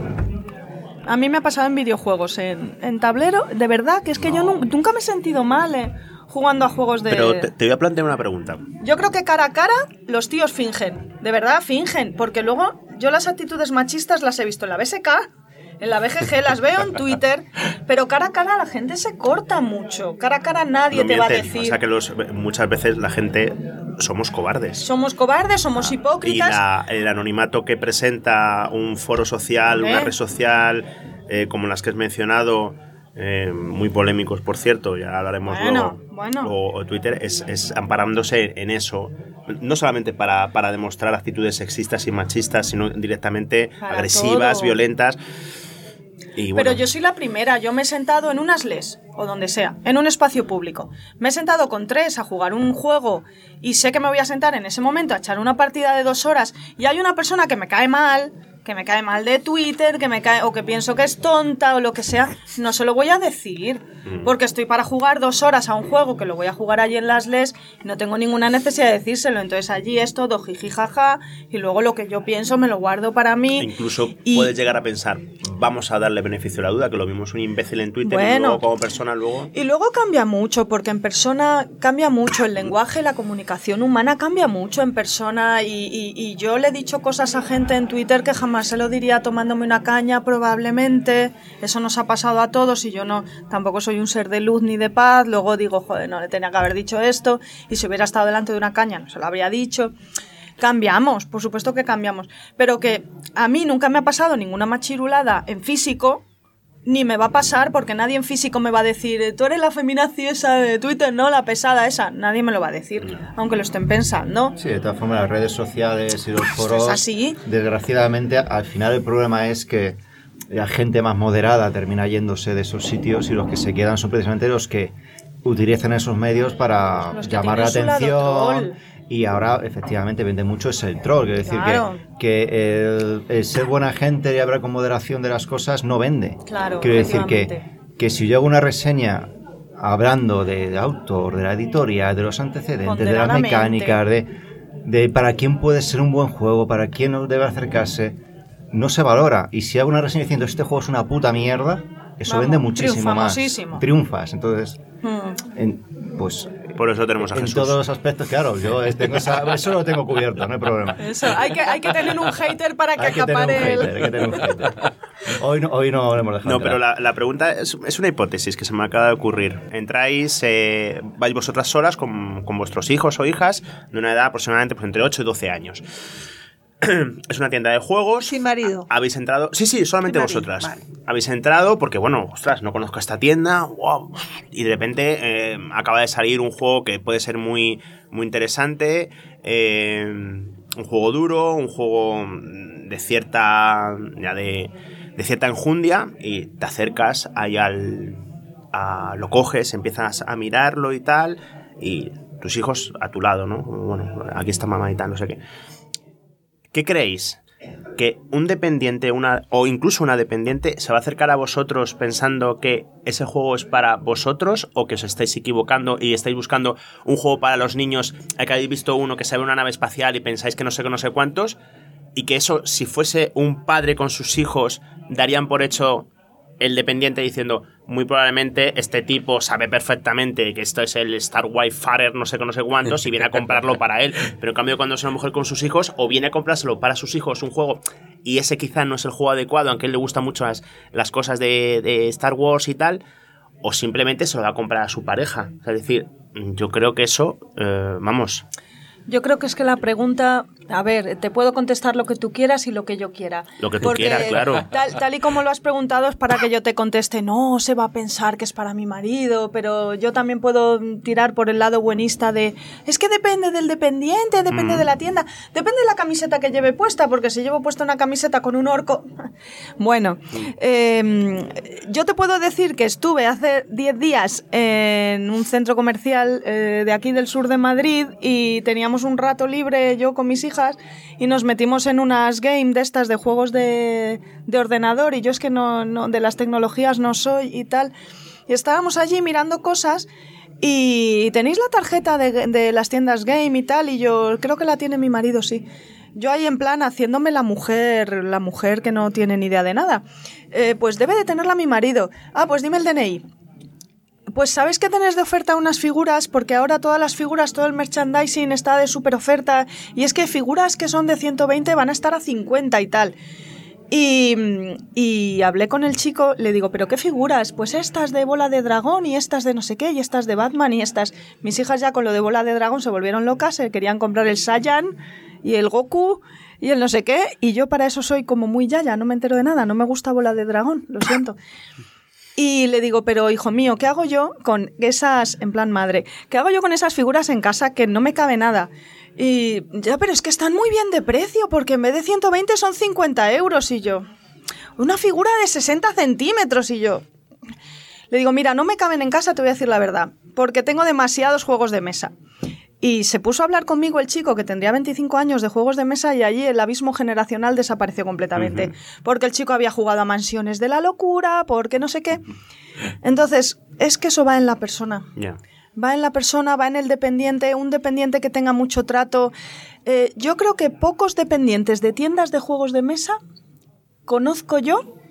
A mí me ha pasado en videojuegos, en, en tablero, de verdad, que es que yo no, nunca me he sentido mal eh, jugando a juegos de... Pero te, te voy a plantear una pregunta. Yo creo que cara a cara los tíos fingen, de verdad fingen, porque luego yo las actitudes machistas las he visto en la B S K... En la B G G las veo en Twitter, pero cara a cara la gente se corta mucho. Cara a cara nadie no te va a mienten. decir. O sea que los, muchas veces la gente somos cobardes. Somos cobardes, somos ah, hipócritas. Y la, el anonimato que presenta un foro social, ¿Eh? una red social, eh, como las que has mencionado, eh, muy polémicos, por cierto, ya hablaremos bueno, luego, bueno. O, o Twitter, es, es amparándose en eso, no solamente para, para demostrar actitudes sexistas y machistas, sino directamente para agresivas, todo. violentas. Y bueno. Pero yo soy la primera, yo me he sentado en unas les, o donde sea, en un espacio público. Me he sentado con tres a jugar un juego y sé que me voy a sentar en ese momento a echar una partida de dos horas y hay una persona que me cae mal, que me cae mal de Twitter, que me cae, o que pienso que es tonta o lo que sea, no se lo voy a decir, porque estoy para jugar dos horas a un juego que lo voy a jugar allí en las les, no tengo ninguna necesidad de decírselo, entonces allí es todo jiji jaja y luego lo que yo pienso me lo guardo para mí. Incluso y... puedes llegar a pensar, vamos a darle beneficio a la duda, que lo vimos un imbécil en Twitter Bueno. y luego como persona luego... Y luego cambia mucho, porque en persona cambia mucho el lenguaje, la comunicación humana cambia mucho en persona y, y, y yo le he dicho cosas a gente en Twitter que jamás se lo diría tomándome una caña probablemente, eso nos ha pasado a todos y yo no, tampoco soy un ser de luz ni de paz, luego digo, joder, no le tenía que haber dicho esto y si hubiera estado delante de una caña no se lo habría dicho. Cambiamos, por supuesto que cambiamos, pero que a mí nunca me ha pasado ninguna machirulada en físico, ni me va a pasar porque nadie en físico me va a decir tú eres la feminazi esa de Twitter, no, la pesada esa, nadie me lo va a decir, aunque lo estén pensando. Sí, de todas formas las redes sociales y los foros, es así. Desgraciadamente, al final el problema es que la gente más moderada termina yéndose de esos sitios y los que se quedan son precisamente los que utilizan esos medios para Los que llamar la tienen su lado atención. troll. Y ahora, efectivamente, vende mucho es el troll. Quiero decir Claro. que, que el, el ser buena gente y hablar con moderación de las cosas no vende. Claro, Quiero decir que, efectivamente. que si yo hago una reseña hablando de, de autor, de la editorial, de los antecedentes, de las Ponderadamente. mecánicas, de, de para quién puede ser un buen juego, para quién no debe acercarse, no se valora. Y si hago una reseña diciendo este juego es una puta mierda, eso Vamos, vende muchísimo triunfa más. muchísimo. Triunfas. Entonces, Hmm. en- pues... Por eso tenemos a En Jesús. todos los aspectos, claro, yo tengo esa, eso lo tengo cubierto, no hay problema. Eso, hay que, hay que tener un hater para que Hay que tener un acapare el... hater, hay que tener un hater. Hoy no, hoy no lo hemos dejado. No, pero entrar. la, la pregunta es, es una hipótesis que se me acaba de ocurrir. Entráis, eh, vais vosotras solas con, con vuestros hijos o hijas de una edad aproximadamente pues, entre ocho y doce años. Es una tienda de juegos. Sin marido. Habéis entrado... Sí, sí, solamente Sin marido, vosotras. vale. Habéis entrado porque, bueno, ostras, no conozco esta tienda. Wow, y de repente eh, acaba de salir un juego que puede ser muy, muy interesante. Eh, un juego duro, un juego de cierta... ya de, de cierta enjundia. Y te acercas ahí al... A, lo coges, empiezas a mirarlo y tal. Y tus hijos a tu lado, ¿no? Bueno, aquí está mamá y tal, no sé qué. ¿Qué creéis? ¿Que un dependiente una, o incluso una dependiente se va a acercar a vosotros pensando que ese juego es para vosotros o que os estáis equivocando y estáis buscando un juego para los niños, que habéis visto uno que se ve una nave espacial y pensáis que no sé qué, no sé cuántos, y que eso, si fuese un padre con sus hijos, darían por hecho el dependiente diciendo muy probablemente este tipo sabe perfectamente que esto es el Star Wars Farer no sé qué no sé cuántos y viene a comprarlo para él, pero en cambio cuando es una mujer con sus hijos o viene a comprárselo para sus hijos un juego y ese quizá no es el juego adecuado, aunque a él le gustan mucho las, las cosas de, de Star Wars y tal, o simplemente se lo va a comprar a su pareja. O sea, es decir, yo creo que eso, eh, vamos... Yo creo que es que la pregunta, a ver, te puedo contestar lo que tú quieras y lo que yo quiera. Lo que tú Porque quieras, claro. Tal, tal y como lo has preguntado es para que yo te conteste, no, se va a pensar que es para mi marido, pero yo también puedo tirar por el lado buenista de, es que depende del dependiente, depende Mm. de la tienda, depende de la camiseta que lleve puesta, porque si llevo puesta una camiseta con un orco... Bueno, eh, yo te puedo decir que estuve hace diez días en un centro comercial eh, de aquí del sur de Madrid y teníamos un rato libre yo con mis hijas y nos metimos en unas game de estas de juegos de, de ordenador y yo es que no, no de las tecnologías no soy y tal y estábamos allí mirando cosas y tenéis la tarjeta de, de las tiendas game y tal y yo creo que la tiene mi marido, sí. Yo ahí en plan haciéndome la mujer, la mujer que no tiene ni idea de nada. Eh, pues debe de tenerla mi marido. Ah, pues dime el D N I. Pues ¿sabes que tenés de oferta unas figuras? Porque ahora todas las figuras, todo el merchandising está de súper oferta. Y es que figuras que son de ciento veinte van a estar a cincuenta y tal. Y, y hablé con el chico, le digo, ¿pero qué figuras? Pues estas de bola de dragón y estas de no sé qué, y estas de Batman y estas... Mis hijas ya con lo de bola de dragón se volvieron locas, se querían comprar el Saiyan y el Goku y el no sé qué, y yo para eso soy como muy yaya, no me entero de nada, no me gusta bola de dragón, lo siento. Y le digo, pero hijo mío, ¿qué hago yo con esas, en plan madre, qué hago yo con esas figuras en casa que no me cabe nada? Y ya, pero es que están muy bien de precio, porque en vez de ciento veinte son cincuenta euros, y yo, una figura de sesenta centímetros, y yo, le digo, mira, no me caben en casa, te voy a decir la verdad, porque tengo demasiados juegos de mesa. Y se puso a hablar conmigo el chico, que tendría veinticinco años, de juegos de mesa, y allí el abismo generacional desapareció completamente. Uh-huh. Porque el chico había jugado a Mansiones de la Locura, porque no sé qué. Entonces, es que eso va en la persona. Yeah. Va en la persona, va en el dependiente, un dependiente que tenga mucho trato. Eh, yo creo que pocos dependientes de tiendas de juegos de mesa conozco yo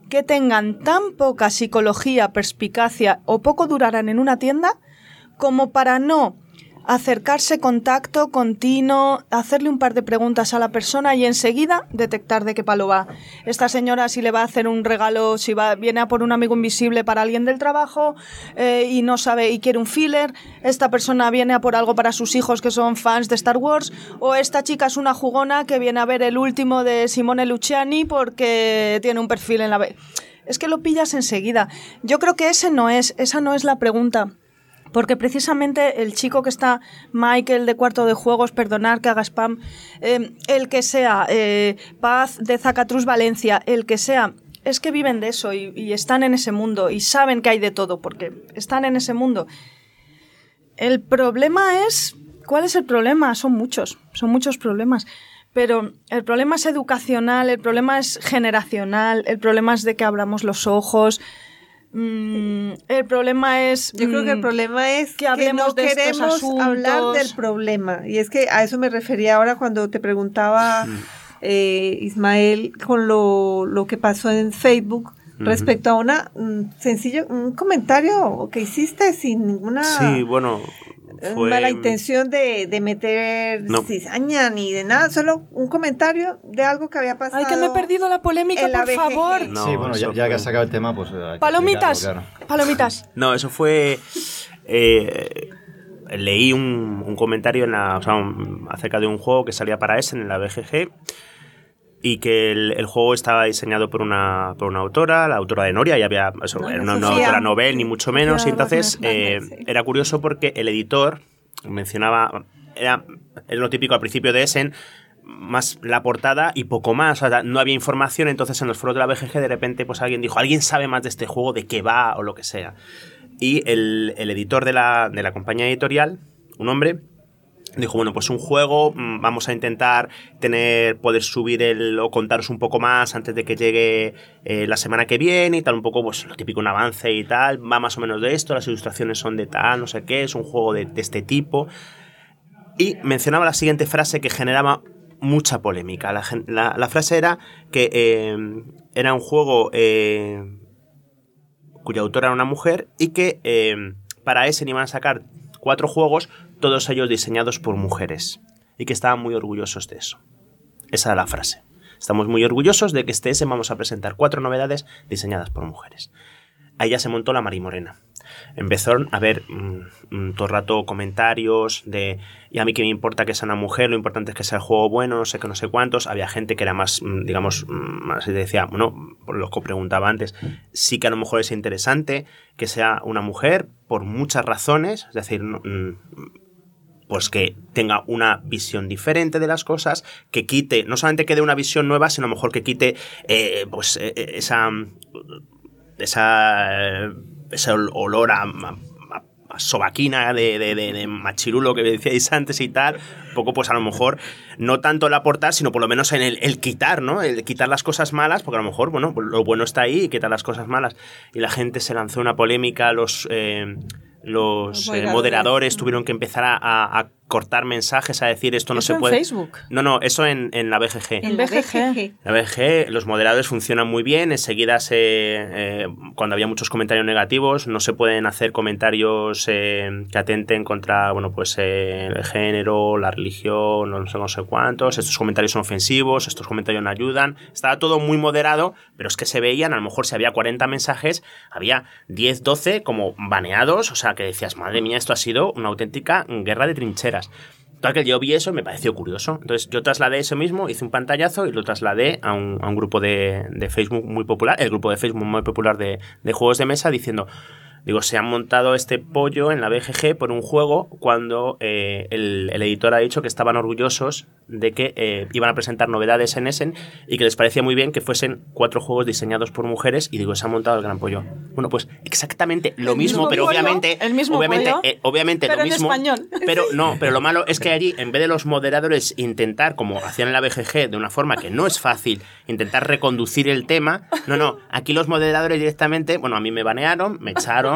que tengan tan poca psicología, perspicacia o poco durarán en una tienda como para no acercarse, contacto continuo, hacerle un par de preguntas a la persona y enseguida detectar de qué palo va. Esta señora si le va a hacer un regalo, si va, viene a por un amigo invisible para alguien del trabajo eh, y no sabe y quiere un filler, esta persona viene a por algo para sus hijos que son fans de Star Wars, o esta chica es una jugona que viene a ver el último de Simone Luciani porque tiene un perfil en la B. Es que lo pillas enseguida. Yo creo que ese no es, esa no es la pregunta. Porque precisamente el chico que está, Michael de Cuarto de Juegos, perdonar que haga spam, eh, el que sea, eh, Paz de Zacatrus Valencia, el que sea, es que viven de eso y, y están en ese mundo y saben que hay de todo porque están en ese mundo. El problema es, ¿cuál es el problema? Son muchos, son muchos problemas. Pero el problema es educacional, el problema es generacional, el problema es de que abramos los ojos. Mm, el problema es... Yo creo que el problema es que, que no de queremos hablar del problema. Y es que a eso me refería ahora cuando te preguntaba, mm. eh, Ismael, con lo, lo que pasó en Facebook mm-hmm. respecto a una un sencillo, un comentario que hiciste sin ninguna... Sí, bueno... Fue... mala intención de, de meter no. cizaña ni de nada, solo un comentario de algo que había pasado. Ay, que me he perdido la polémica, la por B G G. favor. No, sí, bueno, ya, ya que has sacado el tema, pues... Palomitas, claro. palomitas. No, eso fue... Eh, leí un, un comentario en la, o sea, un, acerca de un juego que salía para Essen en la B G G y que el, el juego estaba diseñado por una, por una autora, la autora de Noria, y había eso, no, era una, una autora novel, ni mucho menos, sí, y entonces eh, sí. era curioso porque el editor mencionaba, era, era lo típico al principio de Essen, más la portada y poco más, o sea, no había información, entonces en los foros de la B G G de repente pues alguien dijo, alguien sabe más de este juego, de qué va o lo que sea, y el, el editor de la, de la compañía editorial, un hombre, dijo, bueno, pues un juego, vamos a intentar tener, poder subir el, o contaros un poco más antes de que llegue eh, la semana que viene y tal, un poco, pues lo típico, un avance y tal, va más o menos de esto, las ilustraciones son de tal, no sé qué, es un juego de, de este tipo. Y mencionaba la siguiente frase que generaba mucha polémica. La, la, la frase era que eh, era un juego eh, cuya autora era una mujer y que eh, para ese iban a sacar cuatro juegos, todos ellos diseñados por mujeres, y que estaban muy orgullosos de eso. Esa era la frase. Estamos muy orgullosos de que este S vamos a presentar cuatro novedades diseñadas por mujeres. Ahí ya se montó la marimorena. Empezaron a ver mmm, todo el rato comentarios de y a mí que me importa que sea una mujer, lo importante es que sea el juego bueno, no sé qué, no sé cuántos. Había gente que era más, digamos, más decía, bueno, por lo que preguntaba antes, sí que a lo mejor es interesante que sea una mujer por muchas razones, es decir, no, pues que tenga una visión diferente de las cosas, que quite, no solamente que dé una visión nueva, sino a lo mejor que quite eh, pues eh, esa esa ese olor a, a, a sobaquina de, de, de, de machirulo que decíais antes y tal, un poco pues a lo mejor no tanto el aportar, sino por lo menos en el, el quitar, ¿no? El quitar las cosas malas, porque a lo mejor, bueno, lo bueno está ahí y quitar las cosas malas. Y la gente se lanzó una polémica, los... Eh, los eh, moderadores tuvieron que empezar a, a, a cortar mensajes, a decir esto no ¿Eso se puede. en Facebook? No, no, eso en, en la B G G. En la B G G. La B G G, los moderadores funcionan muy bien. Enseguida, se, eh, cuando había muchos comentarios negativos, no se pueden hacer comentarios eh, que atenten contra, bueno, pues eh, el género, la religión, no sé, no sé cuántos. Estos comentarios son ofensivos, estos comentarios no ayudan. Estaba todo muy moderado, pero es que se veían, a lo mejor si había cuarenta mensajes, había diez, doce como baneados, o sea, que decías, madre mía, esto ha sido una auténtica guerra de trincheras. Tal que yo vi eso y me pareció curioso. Entonces yo trasladé eso mismo, hice un pantallazo y lo trasladé a un, a un grupo de, de Facebook muy popular, el grupo de Facebook muy popular de, de juegos de mesa, diciendo, digo, se han montado este pollo en la B G G por un juego cuando eh, el, el editor ha dicho que estaban orgullosos de que eh, iban a presentar novedades en Essen y que les parecía muy bien que fuesen cuatro juegos diseñados por mujeres y digo, se ha montado el gran pollo. Bueno, pues exactamente lo ¿El mismo, mismo pero pollo? obviamente... ¿El mismo obviamente, pollo? eh, obviamente pero lo mismo. en español. Pero no, pero lo malo es que allí, en vez de los moderadores intentar, como hacían en la B G G, de una forma que no es fácil, intentar reconducir el tema, no, no, aquí los moderadores directamente, bueno, a mí me banearon, me echaron,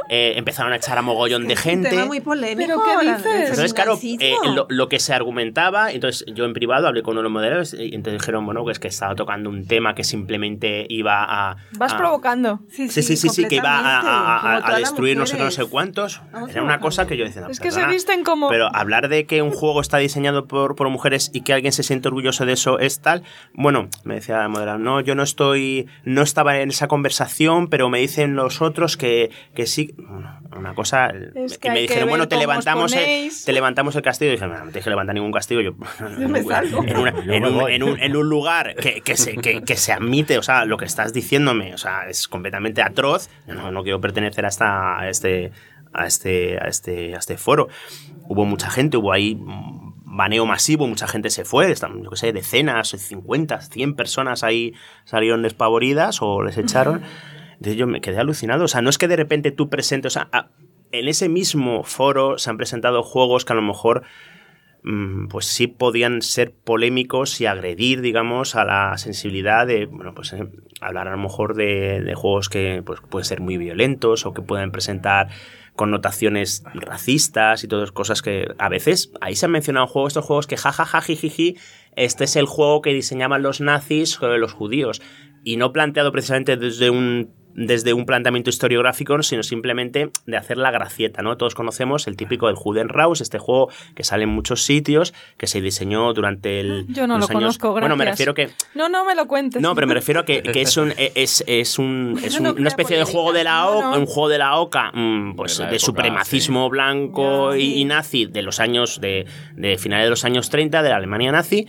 eh, empezaron a echar a mogollón de gente. Un tema muy polémico. ¿Pero qué dices? Entonces, claro, eh, lo, lo que se argumentaba, entonces yo en privado hablé con uno de los moderadores y entonces dijeron, bueno, que es que estaba tocando un tema que simplemente iba a... Vas a, provocando. Sí, sí, sí, sí, sí, que iba a, a, a, a destruir no sé, no sé cuántos. Vamos Era una cosa que yo decía, no, Es que perdona, se visten como... pero hablar de que un juego está diseñado por, por mujeres y que alguien se siente orgulloso de eso es tal... Bueno, me decía el moderador, no, yo no estoy... No estaba en esa conversación, pero me dicen los otros que, que sí... Una cosa... Es que y me hay que dijeron, ver bueno, te cómo os levantamos, el, ponéis. te levantamos el castigo. Y dije, no, no te dije levantar ningún castigo. Yo, me salgo. en, una- en un, en, un, en un lugar que, que, se, que, que se admite, o sea, lo que estás diciéndome, o sea, es completamente atroz. No, no quiero pertenecer a, esta, a, este, a, este, a, este, a este foro. Hubo mucha gente, hubo ahí baneo masivo, mucha gente se fue, están, yo qué sé, decenas, cincuenta, cien personas ahí salieron despavoridas o les echaron. Entonces yo me quedé alucinado. O sea, no es que de repente tú presentes... O sea, a, en ese mismo foro se han presentado juegos que a lo mejor mmm, pues sí podían ser polémicos y agredir, digamos, a la sensibilidad de... Bueno, pues eh, hablar a lo mejor de, de juegos que pues, pueden ser muy violentos o que pueden presentar connotaciones racistas y todas cosas que a veces... Ahí se han mencionado juegos, estos juegos que jajaja, jijiji, este es el juego que diseñaban los nazis sobre los judíos. Y no planteado precisamente desde un... desde un planteamiento historiográfico, sino simplemente de hacer la gracieta, ¿no? Todos conocemos el típico del Judenraus, este juego que sale en muchos sitios, que se diseñó durante el... Yo no lo años... conozco, gracias. Bueno, me refiero que... No, no me lo cuentes. No, pero me refiero a que, que es un es, es un es un, no una especie de juego de la no, oca, no. un juego de la oca, mmm, pues De de, la época, supremacismo sí. blanco Ya, y, sí. y nazi de los años de, de finales de los años treinta de la Alemania nazi,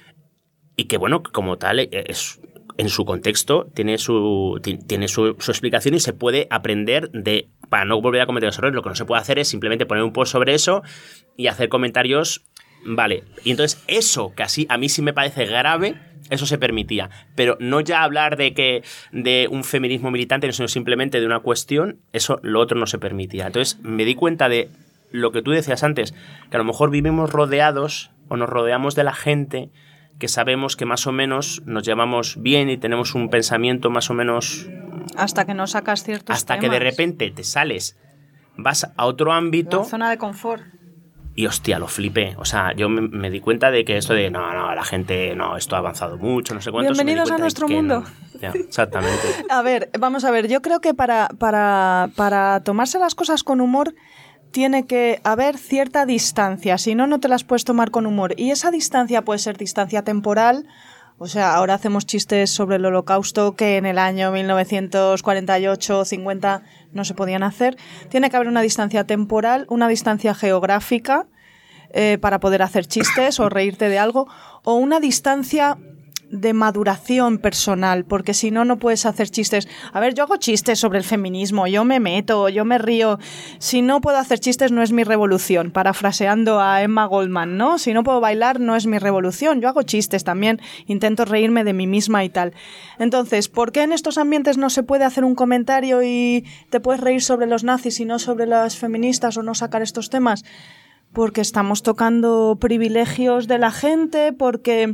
y que bueno, como tal es en su contexto tiene su tiene su, su explicación y se puede aprender de para no volver a cometer los errores. Lo que no se puede hacer es simplemente poner un post sobre eso y hacer comentarios, vale, y entonces eso que así a mí sí me parece grave, eso se permitía, pero no ya hablar de que de un feminismo militante, sino simplemente de una cuestión, eso lo otro no se permitía. Entonces me di cuenta de lo que tú decías antes, que a lo mejor vivimos rodeados o nos rodeamos de la gente que sabemos que más o menos nos llevamos bien y tenemos un pensamiento más o menos... Hasta que no sacas ciertos Hasta temas. que de repente te sales, vas a otro ámbito La zona de confort. y hostia, lo flipé. O sea, yo me, me di cuenta de que esto de no, no, la gente, no, esto ha avanzado mucho, no sé cuánto. Bienvenidos a nuestro mundo. No. Ya, exactamente. A ver, vamos a ver, yo creo que para, para, para tomarse las cosas con humor tiene que haber cierta distancia, si no, no te las puedes tomar con humor. Y esa distancia puede ser distancia temporal, o sea, ahora hacemos chistes sobre el Holocausto que en el año mil novecientos cuarenta y ocho o cincuenta no se podían hacer. Tiene que haber una distancia temporal, una distancia geográfica eh, para poder hacer chistes o reírte de algo, o una distancia de maduración personal, porque si no, no puedes hacer chistes. A ver, yo hago chistes sobre el feminismo, yo me meto, yo me río. Si no puedo hacer chistes, no es mi revolución, parafraseando a Emma Goldman, ¿no? Si no puedo bailar, no es mi revolución. Yo hago chistes también, intento reírme de mí misma y tal. Entonces, ¿por qué en estos ambientes no se puede hacer un comentario y te puedes reír sobre los nazis y no sobre las feministas o no sacar estos temas? Porque estamos tocando privilegios de la gente, porque,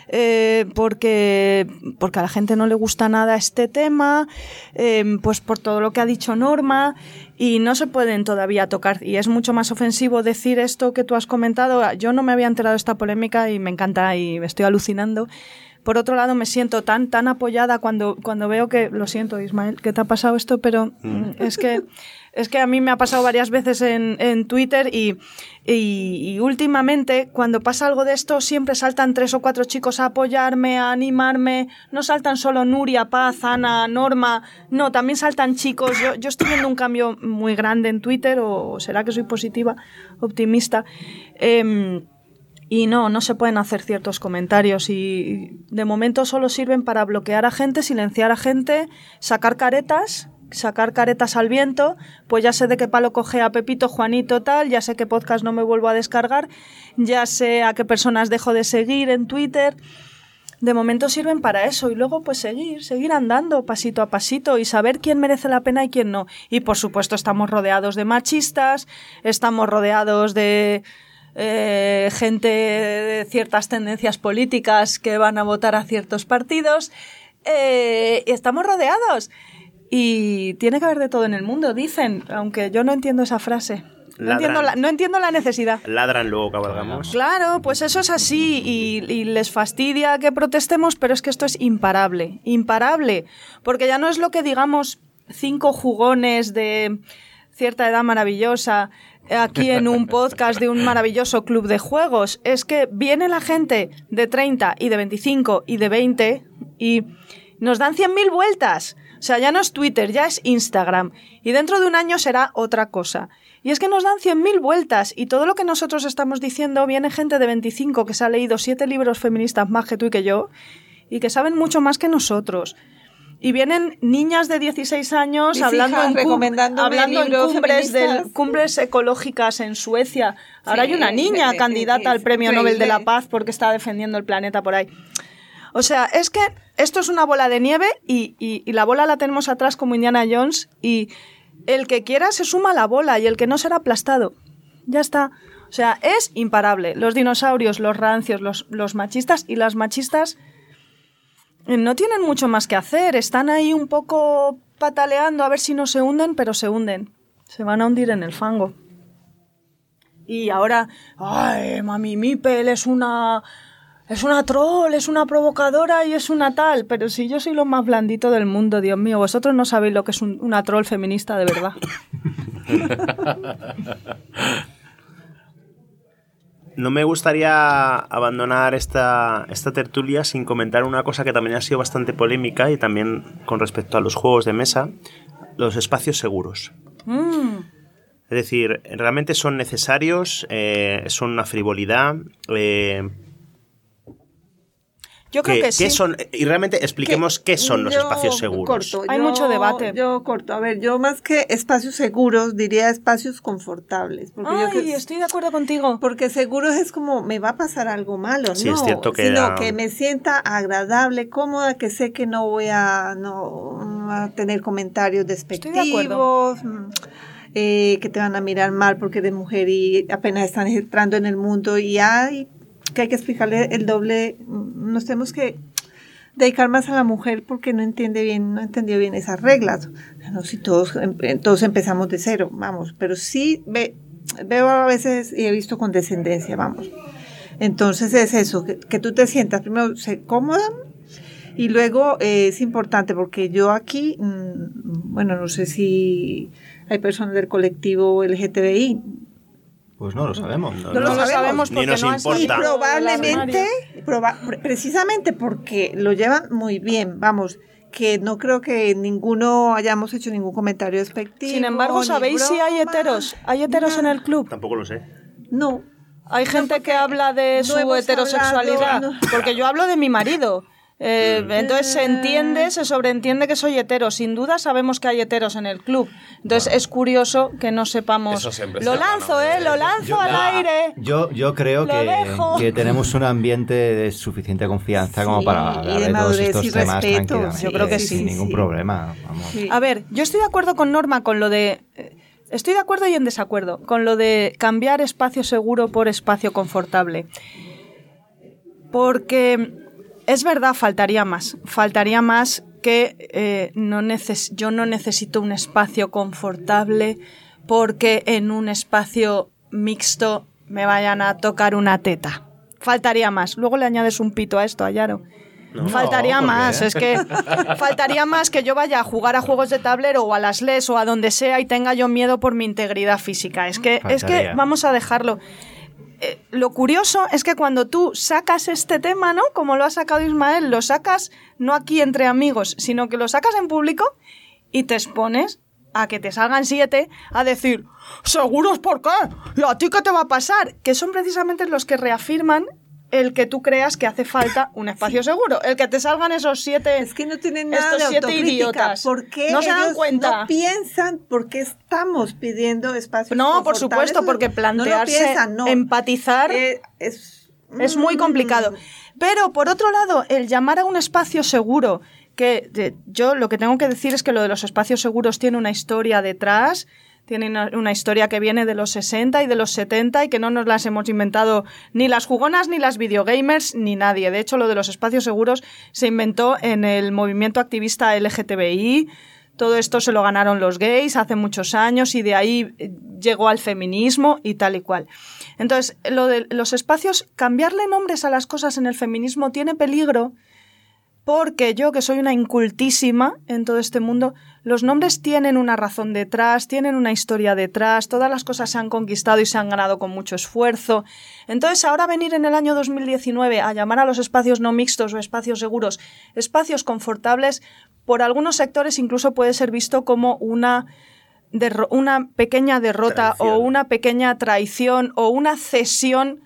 eh, porque, porque a la gente no le gusta nada este tema, eh, pues por todo lo que ha dicho Norma, y no se pueden todavía tocar. Y es mucho más ofensivo decir esto que tú has comentado. Yo no me había enterado de esta polémica y me encanta y me estoy alucinando. Por otro lado, me siento tan tan apoyada cuando, cuando veo que... Lo siento, Ismael, que te ha pasado esto, pero mm. es que... Es que a mí me ha pasado varias veces en, en Twitter y, y, y últimamente cuando pasa algo de esto siempre saltan tres o cuatro chicos a apoyarme, a animarme. No saltan solo Nuria, Paz, Ana, Norma. No, también saltan chicos. Yo, yo estoy viendo un cambio muy grande en Twitter, o será que soy positiva, optimista. Eh, Y no, no se pueden hacer ciertos comentarios y de momento solo sirven para bloquear a gente, silenciar a gente, sacar caretas, sacar caretas al viento, pues ya sé de qué palo coge a Pepito, Juanito, tal, ya sé qué podcast no me vuelvo a descargar, ya sé a qué personas dejo de seguir en Twitter. De momento sirven para eso y luego pues seguir, seguir andando pasito a pasito y saber quién merece la pena y quién no. Y por supuesto estamos rodeados de machistas, estamos rodeados de... Eh, gente de ciertas tendencias políticas que van a votar a ciertos partidos, eh, y estamos rodeados y tiene que haber de todo en el mundo, dicen, aunque yo no entiendo esa frase. No entiendo, la, no entiendo la necesidad. Ladran, luego cabalgamos. Claro, pues eso es así y, y les fastidia que protestemos, pero es que esto es imparable, imparable, porque ya no es lo que digamos cinco jugones de cierta edad maravillosa aquí en un podcast de un maravilloso club de juegos, es que viene la gente de treinta y de veinticinco y de veinte y nos dan cien mil vueltas. O sea, ya no es Twitter, ya es Instagram. Y dentro de un año será otra cosa. Y es que nos dan cien mil vueltas. Y todo lo que nosotros estamos diciendo, viene gente de veinticinco que se ha leído siete libros feministas más que tú y que yo, y que saben mucho más que nosotros. Y vienen niñas de dieciséis años Mis hablando, hijas en, cum recomendándome hablando en libros cumbres, feministas. del, cumbres ecológicas en Suecia. Ahora Sí, hay una niña es- candidata es al Premio increíble. Nobel de la Paz porque está defendiendo el planeta por ahí. O sea, es que esto es una bola de nieve y, y, y la bola la tenemos atrás como Indiana Jones y el que quiera se suma a la bola y el que no será aplastado. Ya está. O sea, es imparable. Los dinosaurios, los rancios, los, los machistas y las machistas eh, no tienen mucho más que hacer. Están ahí un poco pataleando a ver si no se hunden, pero se hunden. Se van a hundir en el fango. Y ahora, ay, Mami Mipel es una... Es una troll, es una provocadora y es una tal. Pero si yo soy lo más blandito del mundo, Dios mío, vosotros no sabéis lo que es un, una troll feminista de verdad. No me gustaría abandonar esta, esta tertulia sin comentar una cosa que también ha sido bastante polémica y también con respecto a los juegos de mesa, los espacios seguros. Mm. Es decir, realmente son necesarios, eh, son una frivolidad... Eh, Yo creo ¿Qué, que sí. qué son? Y realmente expliquemos qué son los Yo espacios seguros. corto, Hay yo- mucho debate. Yo corto. A ver, yo más que espacios seguros diría espacios confortables. Porque yo Ay, que- estoy de acuerdo contigo. Porque seguros es como, me va a pasar algo malo, Sí, no, es cierto que sino era- que me sienta agradable, cómoda, que sé que no voy a, no, a tener comentarios Estoy de acuerdo. despectivos, mm, eh, que te van a mirar mal porque eres mujer y apenas están entrando en el mundo y hay que hay que explicarle el doble, mm, nos tenemos que dedicar más a la mujer porque no entiende bien, no entendió bien esas reglas. No, si todos, em- todos empezamos de cero, vamos, pero sí ve, veo a veces y he visto condescendencia, vamos. Entonces es eso, que, que tú te sientas primero se, cómoda y luego eh, es importante porque yo aquí, mmm, bueno, no sé si hay personas del colectivo L G T B I. Pues no lo sabemos. No lo No lo sabemos. sabemos Ni porque nos no han importa. Y salido del probablemente, armario. proba- pre- precisamente porque lo llevan muy bien, vamos, que no creo que ninguno hayamos hecho ningún comentario despectivo. Sin embargo, ni ¿sabéis si hay broma, heteros? ¿Hay heteros en nada. el club? Tampoco lo sé. No. Hay gente que habla de no su hemos heterosexualidad. hablado, no. Porque yo hablo de mi marido. Eh, entonces se entiende, se sobreentiende que soy hetero. Sin duda sabemos que hay heteros en el club. Entonces es curioso que no sepamos. Eso siempre Lo se habla, lanzo, ¿no? eh, lo lanzo Yo- al no, aire. Yo, yo creo Lo que, dejo. que tenemos un ambiente de suficiente confianza como Sí, para y hablar de de todos madurez estos y temas respeto. tranquilamente. Yo creo que sin sí, ningún sí. problema. Vamos. Sí. A ver, yo estoy de acuerdo con Norma con lo de... eh, Estoy de acuerdo y en desacuerdo con lo de cambiar espacio seguro por espacio confortable. Porque es verdad, faltaría más. Faltaría más que eh, no neces- yo no necesito un espacio confortable porque en un espacio mixto me vayan a tocar una teta. Faltaría más. Luego le añades un pito a esto, a Yaro. Faltaría ¿por qué? más, es que faltaría más que yo vaya a jugar a juegos de tablero o a las L E S o a donde sea y tenga yo miedo por mi integridad física. Es que, es que Faltaría. vamos a dejarlo. Eh, lo curioso es que cuando tú sacas este tema, ¿no? Como lo ha sacado Ismael, lo sacas no aquí entre amigos, sino que lo sacas en público y te expones a que te salgan siete a decir, ¿seguros por qué? ¿Y a ti qué te va a pasar? Que son precisamente los que reafirman el que tú creas que hace falta un espacio seguro. El que te salgan esos siete... Es que no tienen nada estos de siete autocrítica. idiotas. ¿Por qué no se dan ellos cuenta? no piensan por qué estamos pidiendo espacios No, por confortables? supuesto, porque No lo plantearse, piensan, no. empatizar... Eh, es, Es muy mm, complicado. Pero, por otro lado, el llamar a un espacio seguro, que de- yo lo que tengo que decir es que lo de los espacios seguros tiene una historia detrás, tiene una, una historia que viene de los sesenta y de los setenta y que no nos las hemos inventado ni las jugonas, ni las videogamers, ni nadie. De hecho, lo de los espacios seguros se inventó en el movimiento activista L G T B I, todo esto se lo ganaron los gays hace muchos años y de ahí llegó al feminismo y tal y cual. Entonces, lo de los espacios, cambiarle nombres a las cosas en el feminismo tiene peligro porque yo, que soy una incultísima en todo este mundo, los nombres tienen una razón detrás, tienen una historia detrás, todas las cosas se han conquistado y se han ganado con mucho esfuerzo. Entonces, ahora venir en el año dos mil diecinueve a llamar a los espacios no mixtos o espacios seguros, espacios confortables, por algunos sectores incluso puede ser visto como una, derro- una pequeña derrota traición. o una pequeña traición o una cesión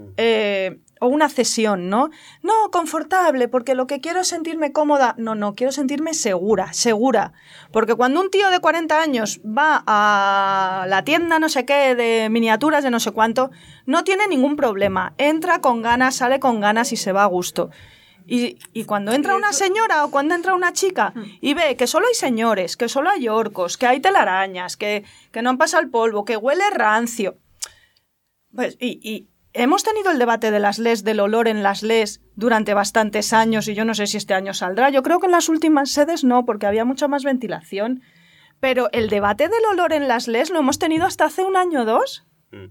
eh, o una cesión, ¿no? No, confortable, porque lo que quiero es sentirme cómoda. No, no, quiero sentirme segura, segura. Porque cuando un tío de cuarenta años va a la tienda no sé qué de miniaturas de no sé cuánto, no tiene ningún problema. Entra con ganas, sale con ganas y se va a gusto. Y, y cuando entra una señora o cuando entra una chica y ve que solo hay señores, que solo hay orcos, que hay telarañas, que, que no han pasado el polvo, que huele rancio, pues, y... y hemos tenido el debate de las les, del olor en las les, durante bastantes años, y yo no sé si este año saldrá. Yo creo que en las últimas sedes no, porque había mucha más ventilación. Pero el debate del olor en las les lo hemos tenido hasta hace un año o dos. Mm.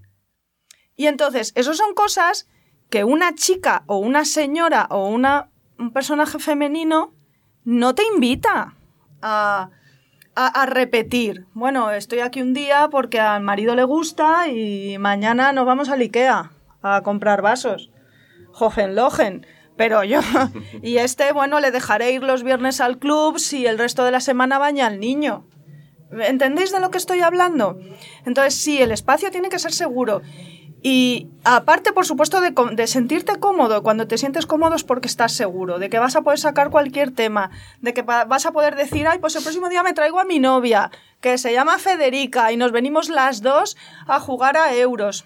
Y entonces, esas son cosas que una chica o una señora o una, un personaje femenino no te invita a... A, a repetir. Bueno, estoy aquí un día porque al marido le gusta y mañana nos vamos al IKEA a comprar vasos. Hohenlohen. Pero yo... Y este, bueno, le dejaré ir los viernes al club si el resto de la semana baña al niño. ¿Entendéis de lo que estoy hablando? Entonces, sí, el espacio tiene que ser seguro. Y aparte, por supuesto, de, de sentirte cómodo. Cuando te sientes cómodo es porque estás seguro, de que vas a poder sacar cualquier tema, de que vas a poder decir, ay, pues el próximo día me traigo a mi novia, que se llama Federica, y nos venimos las dos a jugar a euros.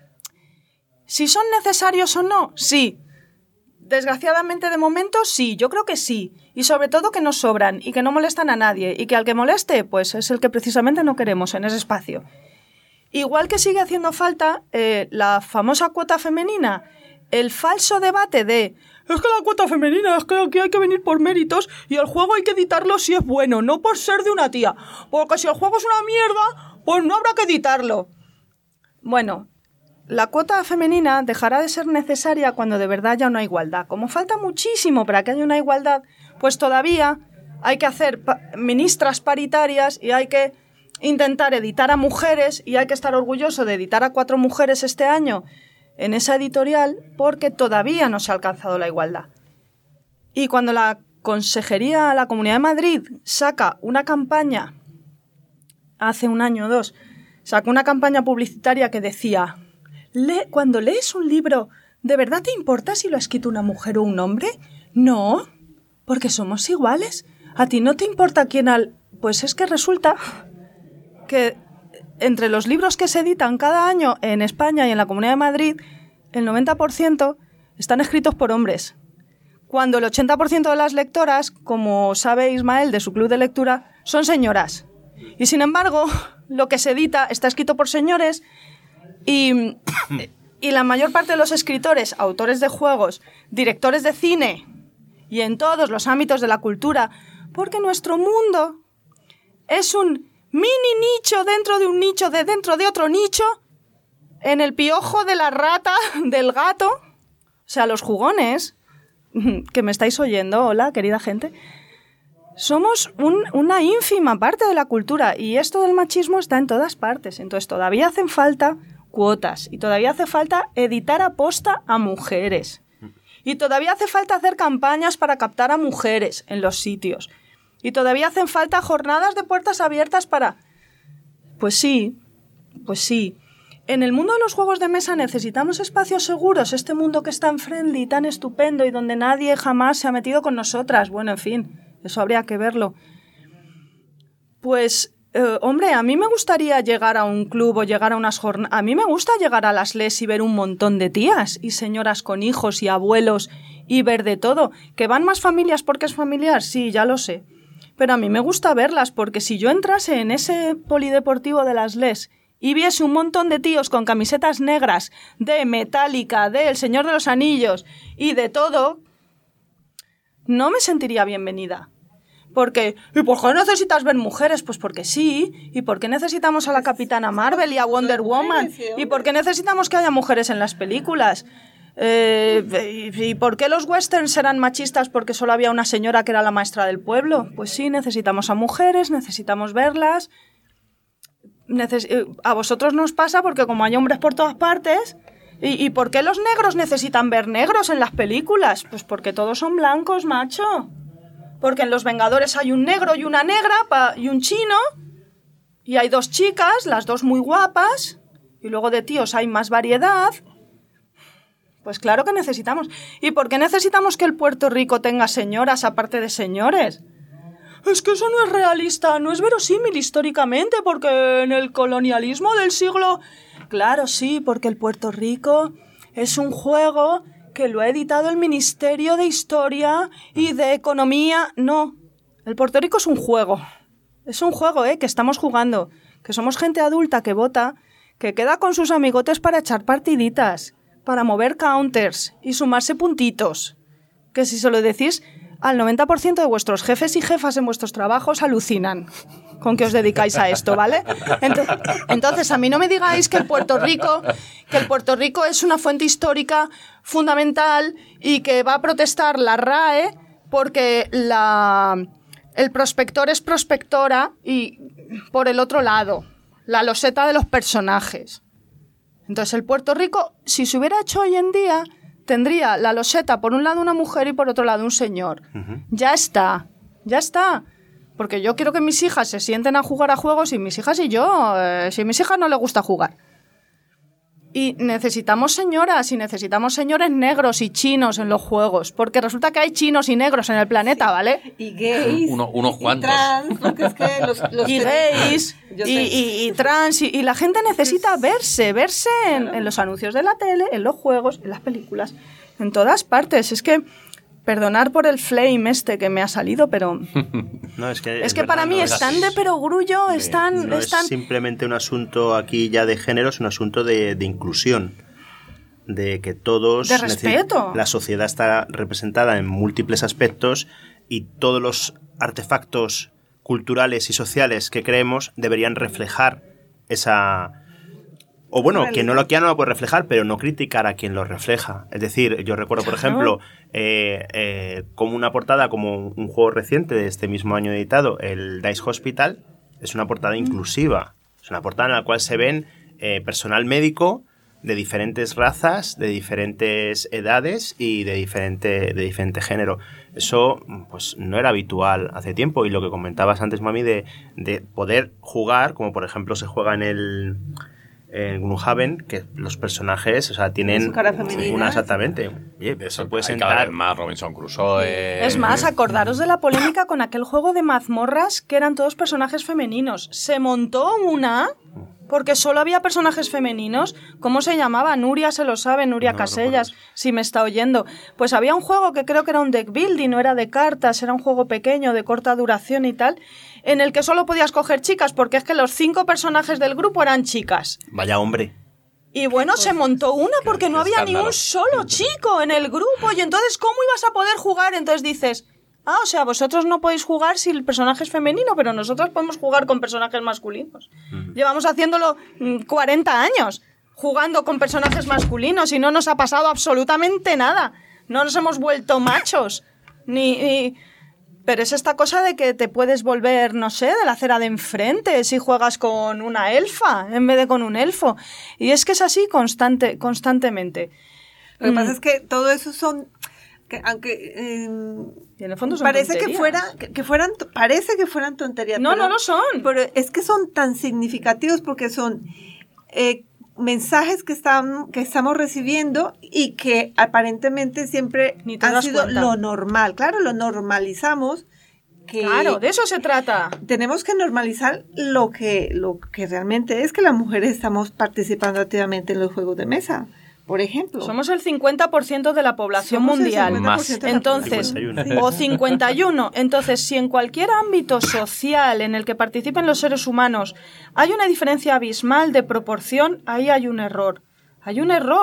¿Si son necesarios o no? Sí. Desgraciadamente, de momento, sí. Yo creo que sí. Y sobre todo que no sobran y que no molestan a nadie. Y que al que moleste, pues es el que precisamente no queremos en ese espacio. Igual que sigue haciendo falta eh, la famosa cuota femenina, el falso debate de es que la cuota femenina, es que aquí hay que venir por méritos y el juego hay que editarlo si es bueno, no por ser de una tía. Porque si el juego es una mierda, pues no habrá que editarlo. Bueno, la cuota femenina dejará de ser necesaria cuando de verdad haya una igualdad. Como falta muchísimo para que haya una igualdad, pues todavía hay que hacer pa- ministras paritarias y hay que intentar editar a mujeres, y hay que estar orgulloso de editar a cuatro mujeres este año en esa editorial porque todavía no se ha alcanzado la igualdad. Y cuando la Consejería, la Comunidad de Madrid, saca una campaña, hace un año o dos, sacó una campaña publicitaria que decía, Le, cuando lees un libro, ¿de verdad te importa si lo ha escrito una mujer o un hombre? No, porque somos iguales. ¿A ti no te importa quién al...? Pues es que resulta que entre los libros que se editan cada año en España y en la Comunidad de Madrid, el noventa por ciento están escritos por hombres. Cuando el ochenta por ciento de las lectoras, como sabe Ismael de su club de lectura, son señoras. Y sin embargo, lo que se edita está escrito por señores y, y la mayor parte de los escritores, autores de juegos, directores de cine y en todos los ámbitos de la cultura, porque nuestro mundo es un mini nicho dentro de un nicho de dentro de otro nicho, en el piojo de la rata, del gato. O sea, los jugones, que me estáis oyendo, hola, querida gente, somos un, una ínfima parte de la cultura y esto del machismo está en todas partes. Entonces todavía hacen falta cuotas y todavía hace falta editar a posta a mujeres. Y todavía hace falta hacer campañas para captar a mujeres en los sitios. Y todavía hacen falta jornadas de puertas abiertas para... Pues sí, pues sí. En el mundo de los juegos de mesa necesitamos espacios seguros, este mundo que es tan friendly, tan estupendo y donde nadie jamás se ha metido con nosotras. Bueno, en fin, eso habría que verlo. Pues, eh, hombre, a mí me gustaría llegar a un club o llegar a unas jornadas... A mí me gusta llegar a las les y ver un montón de tías y señoras con hijos y abuelos y ver de todo. ¿Que van más familias porque es familiar? Sí, ya lo sé. Pero a mí me gusta verlas, porque si yo entrase en ese polideportivo de las les y viese un montón de tíos con camisetas negras de Metallica, de El Señor de los Anillos y de todo, no me sentiría bienvenida. Porque, ¿y por qué necesitas ver mujeres? Pues porque sí. ¿Y por qué necesitamos a la Capitana Marvel y a Wonder Woman? ¿Y por qué necesitamos que haya mujeres en las películas? Eh, ¿Y por qué los westerns eran machistas? Porque solo había una señora que era la maestra del pueblo. Pues sí, necesitamos a mujeres, necesitamos verlas. Neces- a vosotros nos pasa porque como hay hombres por todas partes... ¿Y, ¿Y por qué los negros necesitan ver negros en las películas? Pues porque todos son blancos, macho. Porque en Los Vengadores hay un negro y una negra pa- y un chino. Y hay dos chicas, las dos muy guapas. Y luego de tíos hay más variedad. Pues claro que necesitamos. ¿Y por qué necesitamos que el Puerto Rico tenga señoras aparte de señores? Es que eso no es realista, no es verosímil históricamente, porque en el colonialismo del siglo... Claro, sí, porque el Puerto Rico es un juego que lo ha editado el Ministerio de Historia y de Economía. No, el Puerto Rico es un juego. Es un juego, ¿eh? Que estamos jugando. Que somos gente adulta que vota, que queda con sus amigotes para echar partiditas, para mover counters y sumarse puntitos. Que si se lo decís, al noventa por ciento de vuestros jefes y jefas en vuestros trabajos alucinan con que os dedicáis a esto, ¿vale? Entonces, entonces, a mí no me digáis que el Puerto Rico, que el Puerto Rico es una fuente histórica fundamental y que va a protestar la R A E porque la, el prospector es prospectora y por el otro lado, la loseta de los personajes. Entonces, el Puerto Rico, si se hubiera hecho hoy en día, tendría la loseta por un lado una mujer y por otro lado un señor. Uh-huh. Ya está, ya está. Porque yo quiero que mis hijas se sienten a jugar a juegos y mis hijas y yo, eh, si a mis hijas no les gusta jugar. Y necesitamos señoras y necesitamos señores negros y chinos en los juegos, porque resulta que hay chinos y negros en el planeta, sí. ¿Vale? Y gays. Uno, unos cuantos. Y trans, porque es que los, los y gays, y, y, y trans, y, y la gente necesita verse, verse en, en los anuncios de la tele, en los juegos, en las películas, en todas partes. Es que... Perdonar por el flame este que me ha salido, pero... No, es que, es es que verdad, para mí no es es tan de perogrullo, es tan... No es es tan... simplemente un asunto aquí ya de género, es un asunto de, de inclusión. De que todos... De respeto. La sociedad está representada en múltiples aspectos y todos los artefactos culturales y sociales que creemos deberían reflejar esa... O bueno, quien no lo quiera no lo puede reflejar, pero no criticar a quien lo refleja. Es decir, yo recuerdo, por ejemplo, eh, eh, como una portada, como un juego reciente de este mismo año editado, el Dice Hospital, es una portada inclusiva. Es una portada en la cual se ven eh, personal médico de diferentes razas, de diferentes edades y de diferente, de diferente género. Eso pues no era habitual hace tiempo. Y lo que comentabas antes, Mami, de, de poder jugar, como por ejemplo se juega en el... en Gloomhaven, que los personajes, o sea, tienen su cara femenina. Una exactamente. Oye, eso puede hay sentar cada vez más Robinson Crusoe. Es más, acordaros de la polémica con aquel juego de mazmorras que eran todos personajes femeninos. Se montó una porque solo había personajes femeninos. ¿Cómo se llamaba? Nuria se lo sabe, Nuria No, Casellas, no si me está oyendo. Pues había un juego que creo que era un deck building, no era de cartas, era un juego pequeño, de corta duración y tal, en el que solo podías coger chicas, porque es que los cinco personajes del grupo eran chicas. Vaya hombre. Y bueno, se montó una porque qué no había ni escándalo. un solo chico en el grupo. Y entonces, ¿cómo ibas a poder jugar? Entonces dices, ah, o sea, vosotros no podéis jugar si el personaje es femenino, pero nosotros podemos jugar con personajes masculinos. Uh-huh. Llevamos haciéndolo mmm, cuarenta años, jugando con personajes masculinos y no nos ha pasado absolutamente nada. No nos hemos vuelto machos. Ni... ni... Pero es esta cosa de que te puedes volver, no sé, de la acera de enfrente si juegas con una elfa en vez de con un elfo. Y es que es así constante, constantemente. Lo que Mm. pasa es que todo eso son... Que, aunque eh, Y en el fondo son parece que tonterías. fuera que, que fueran parece que fueran tonterías. No, pero, no lo son. Pero es que son tan significativos porque son eh, mensajes que están que estamos recibiendo y que aparentemente siempre Ni te han das sido cuenta. lo normal. Claro, lo normalizamos. Que Claro, de eso se trata. tenemos que normalizar lo que lo que realmente es que las mujeres estamos participando activamente en los juegos de mesa, por ejemplo. Somos el cincuenta por ciento de la población Somos el mundial. cincuenta por ciento de la Entonces, cincuenta y uno. o cincuenta y uno. Entonces, si en cualquier ámbito social en el que participen los seres humanos hay una diferencia abismal de proporción, ahí hay un error. Hay un error.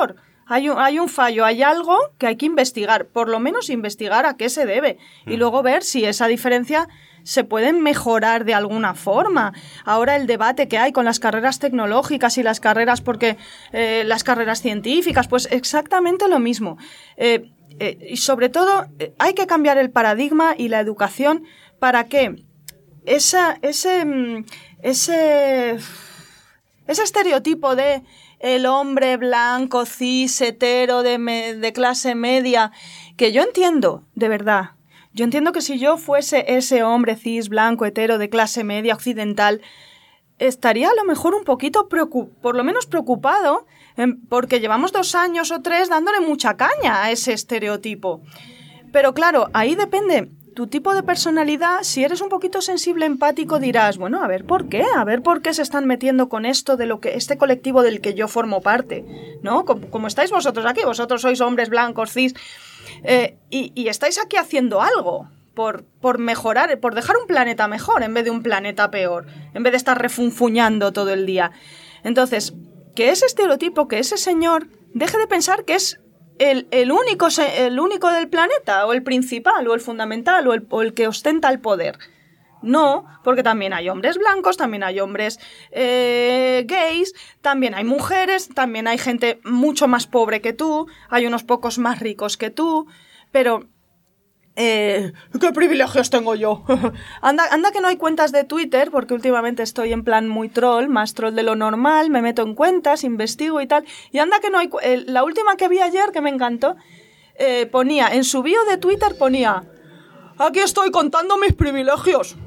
Hay un, hay un fallo, hay algo que hay que investigar, por lo menos investigar a qué se debe y mm. luego ver si esa diferencia se puede mejorar de alguna forma. Ahora el debate que hay con las carreras tecnológicas y las carreras porque eh, las carreras científicas, pues exactamente lo mismo. Eh, eh, y sobre todo eh, hay que cambiar el paradigma y la educación para que esa, ese, ese, ese estereotipo de el hombre blanco, cis, hetero, de, me, de clase media, que yo entiendo, de verdad, yo entiendo que si yo fuese ese hombre cis, blanco, hetero, de clase media, occidental, estaría a lo mejor un poquito, preocup- por lo menos preocupado, en, porque llevamos dos años o tres dándole mucha caña a ese estereotipo. Pero claro, ahí depende tu tipo de personalidad. Si eres un poquito sensible, empático, dirás, bueno, a ver por qué, a ver por qué se están metiendo con esto de lo que este colectivo del que yo formo parte, ¿no? Como, como estáis vosotros aquí, vosotros sois hombres blancos, cis, eh, y, y estáis aquí haciendo algo por, por mejorar, por dejar un planeta mejor en vez de un planeta peor, en vez de estar refunfuñando todo el día. Entonces, que ese estereotipo, que ese señor deje de pensar que es El, el, único, el único del planeta, o el principal, o el fundamental, o el, o el que ostenta el poder. No, porque también hay hombres blancos, también hay hombres eh, gays, también hay mujeres, también hay gente mucho más pobre que tú, hay unos pocos más ricos que tú, pero... Eh, ¿qué privilegios tengo yo? anda, anda que no hay cuentas de Twitter, porque últimamente estoy en plan muy troll, más troll de lo normal, me meto en cuentas, investigo y tal, y anda que no hay... Eh, la última que vi ayer, que me encantó, eh, ponía, en su bio de Twitter ponía, aquí estoy contando mis privilegios.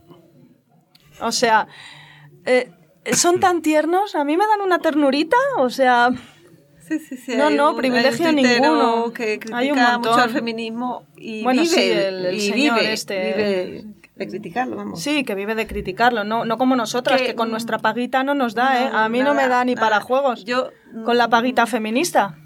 O sea, eh, son tan tiernos, a mí me dan una ternurita, o sea... Sí, sí, sí. No, no, privilegio ninguno. Que critica hay un montón. mucho al feminismo y bueno, vive, sí, el, el y señor vive, este. vive de criticarlo, vamos. Sí, que vive de criticarlo, no, no como nosotras, que, que con nuestra paguita no nos da, no, ¿eh? A mí nada, no me da ni nada. para juegos. Yo, con la paguita feminista.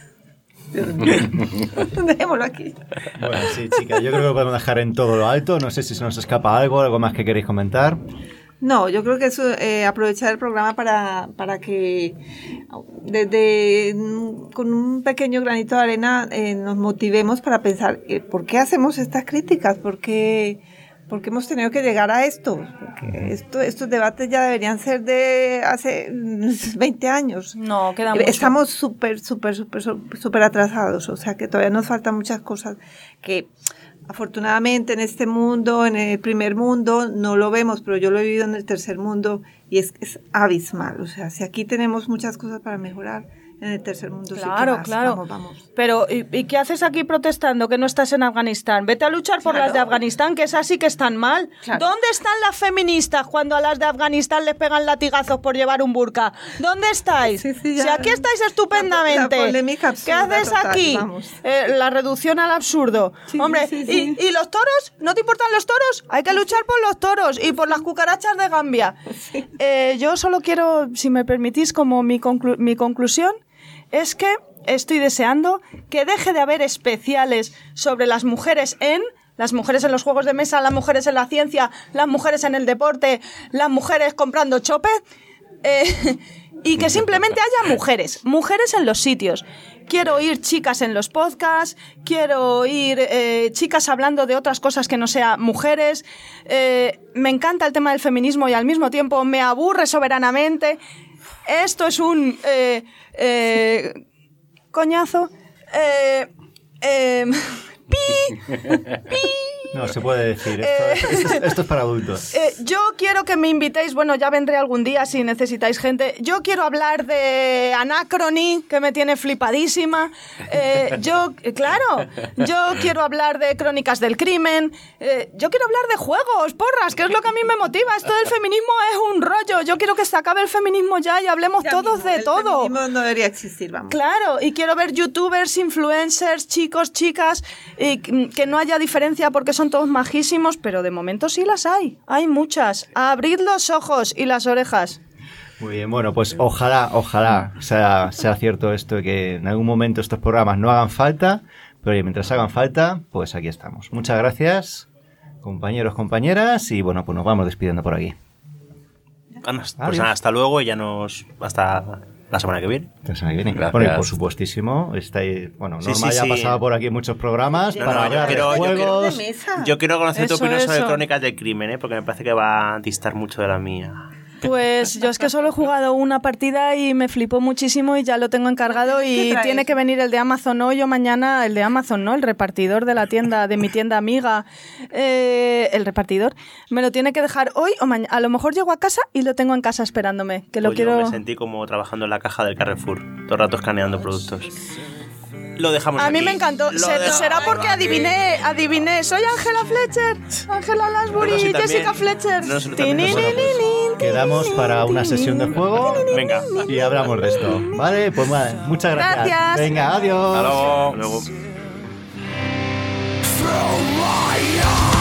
Dejémoslo aquí. Bueno, sí, chicas, yo creo que lo podemos dejar en todo lo alto. No sé si se nos escapa algo, algo más que queréis comentar. No, yo creo que es eh, aprovechar el programa para, para que desde con un pequeño granito de arena eh, nos motivemos para pensar eh, ¿por qué hacemos estas críticas? ¿Por qué, por qué hemos tenido que llegar a esto? Porque esto, estos debates ya deberían ser de hace veinte años. No, queda mucho. Estamos súper, súper, súper, súper atrasados, o sea que todavía nos faltan muchas cosas que... Afortunadamente en este mundo, en el primer mundo, no lo vemos, pero yo lo he vivido en el tercer mundo y es, es abismal. O sea, si aquí tenemos muchas cosas para mejorar, en el tercer mundo claro, sí que más. Claro, vamos, vamos. Pero, ¿y, ¿y qué haces aquí protestando que no estás en Afganistán? Vete a luchar por claro. las de Afganistán, que esas sí que están mal. Claro. ¿Dónde están las feministas cuando a las de Afganistán les pegan latigazos por llevar un burka? ¿Dónde estáis? Sí, sí, ya, si aquí estáis estupendamente. La, la polémica absurda, ¿qué haces total, aquí? Eh, la reducción al absurdo. Sí, Hombre, sí, sí. ¿Y, ¿y los toros? ¿No te importan los toros? Hay que luchar por los toros y por las cucarachas de Gambia. Sí. Eh, yo solo quiero, si me permitís, como mi, conclu- mi conclusión, es que estoy deseando que deje de haber especiales sobre las mujeres en... Las mujeres en los juegos de mesa, las mujeres en la ciencia, las mujeres en el deporte, las mujeres comprando chope. Eh, y que simplemente haya mujeres, mujeres en los sitios. Quiero oír chicas en los podcasts, quiero oír eh, chicas hablando de otras cosas que no sean mujeres. Eh, me encanta el tema del feminismo y al mismo tiempo me aburre soberanamente. Esto es un eh, eh, coñazo. Eh, eh, pi, pi. No, se puede decir. Esto, eh, esto, esto, esto es para adultos. Eh, yo quiero que me invitéis, bueno, ya vendré algún día si necesitáis gente. Yo quiero hablar de Anachrony, que me tiene flipadísima. Eh, yo, eh, claro, yo quiero hablar de Crónicas del Crimen. Eh, yo quiero hablar de juegos, porras, que es lo que a mí me motiva. Esto del feminismo es un rollo. Yo quiero que se acabe el feminismo ya y hablemos ya todos mismo, de el todo. El feminismo no debería existir, vamos. Claro, y quiero ver youtubers, influencers, chicos, chicas, y que no haya diferencia porque son todos majísimos, pero de momento sí las hay. Hay muchas. Abrid los ojos y las orejas. Muy bien, bueno, pues ojalá, ojalá sea, sea cierto esto de que en algún momento estos programas no hagan falta, pero mientras hagan falta, pues aquí estamos. Muchas gracias, compañeros, compañeras, y bueno, pues nos vamos despidiendo por aquí. Pues nada, hasta luego y ya nos... hasta la semana que viene. La semana que viene. Gracias. Bueno, y por supuestísimo, estáis, bueno, Sí, Norma sí, ya sí. ha pasado por aquí en muchos programas No, para no, yo hablar quiero- de yo quiero- juegos. de mesa. Yo quiero conocer tu Eso, opinión sobre eso. Crónicas del Crimen, ¿eh? Porque me parece que va a distar mucho de la mía. Pues yo es que solo he jugado una partida y me flipó muchísimo y ya lo tengo encargado ¿Qué y traes? tiene que venir el de Amazon hoy o mañana, el de Amazon, ¿no? El repartidor de la tienda, de mi tienda amiga, eh, el repartidor, me lo tiene que dejar hoy o mañana. A lo mejor llego a casa y lo tengo en casa esperándome, que lo Pues yo quiero... me sentí como trabajando en la caja del Carrefour, todo el rato escaneando productos. Lo dejamos A mí aquí. me encantó. Lo Se- dejamos será porque aquí. adiviné, adiviné. Soy Ángela Fletcher, Ángela Lansbury, Bueno, sí, también. Jessica Fletcher. No, sí, también. Tini, Bueno, ni, pues, ni, ni, Quedamos para una sesión de juego Venga. y hablamos de esto. Vale, pues vale, muchas gracias. Gracias. Venga, adiós. Hasta luego. Luego. Through my eyes.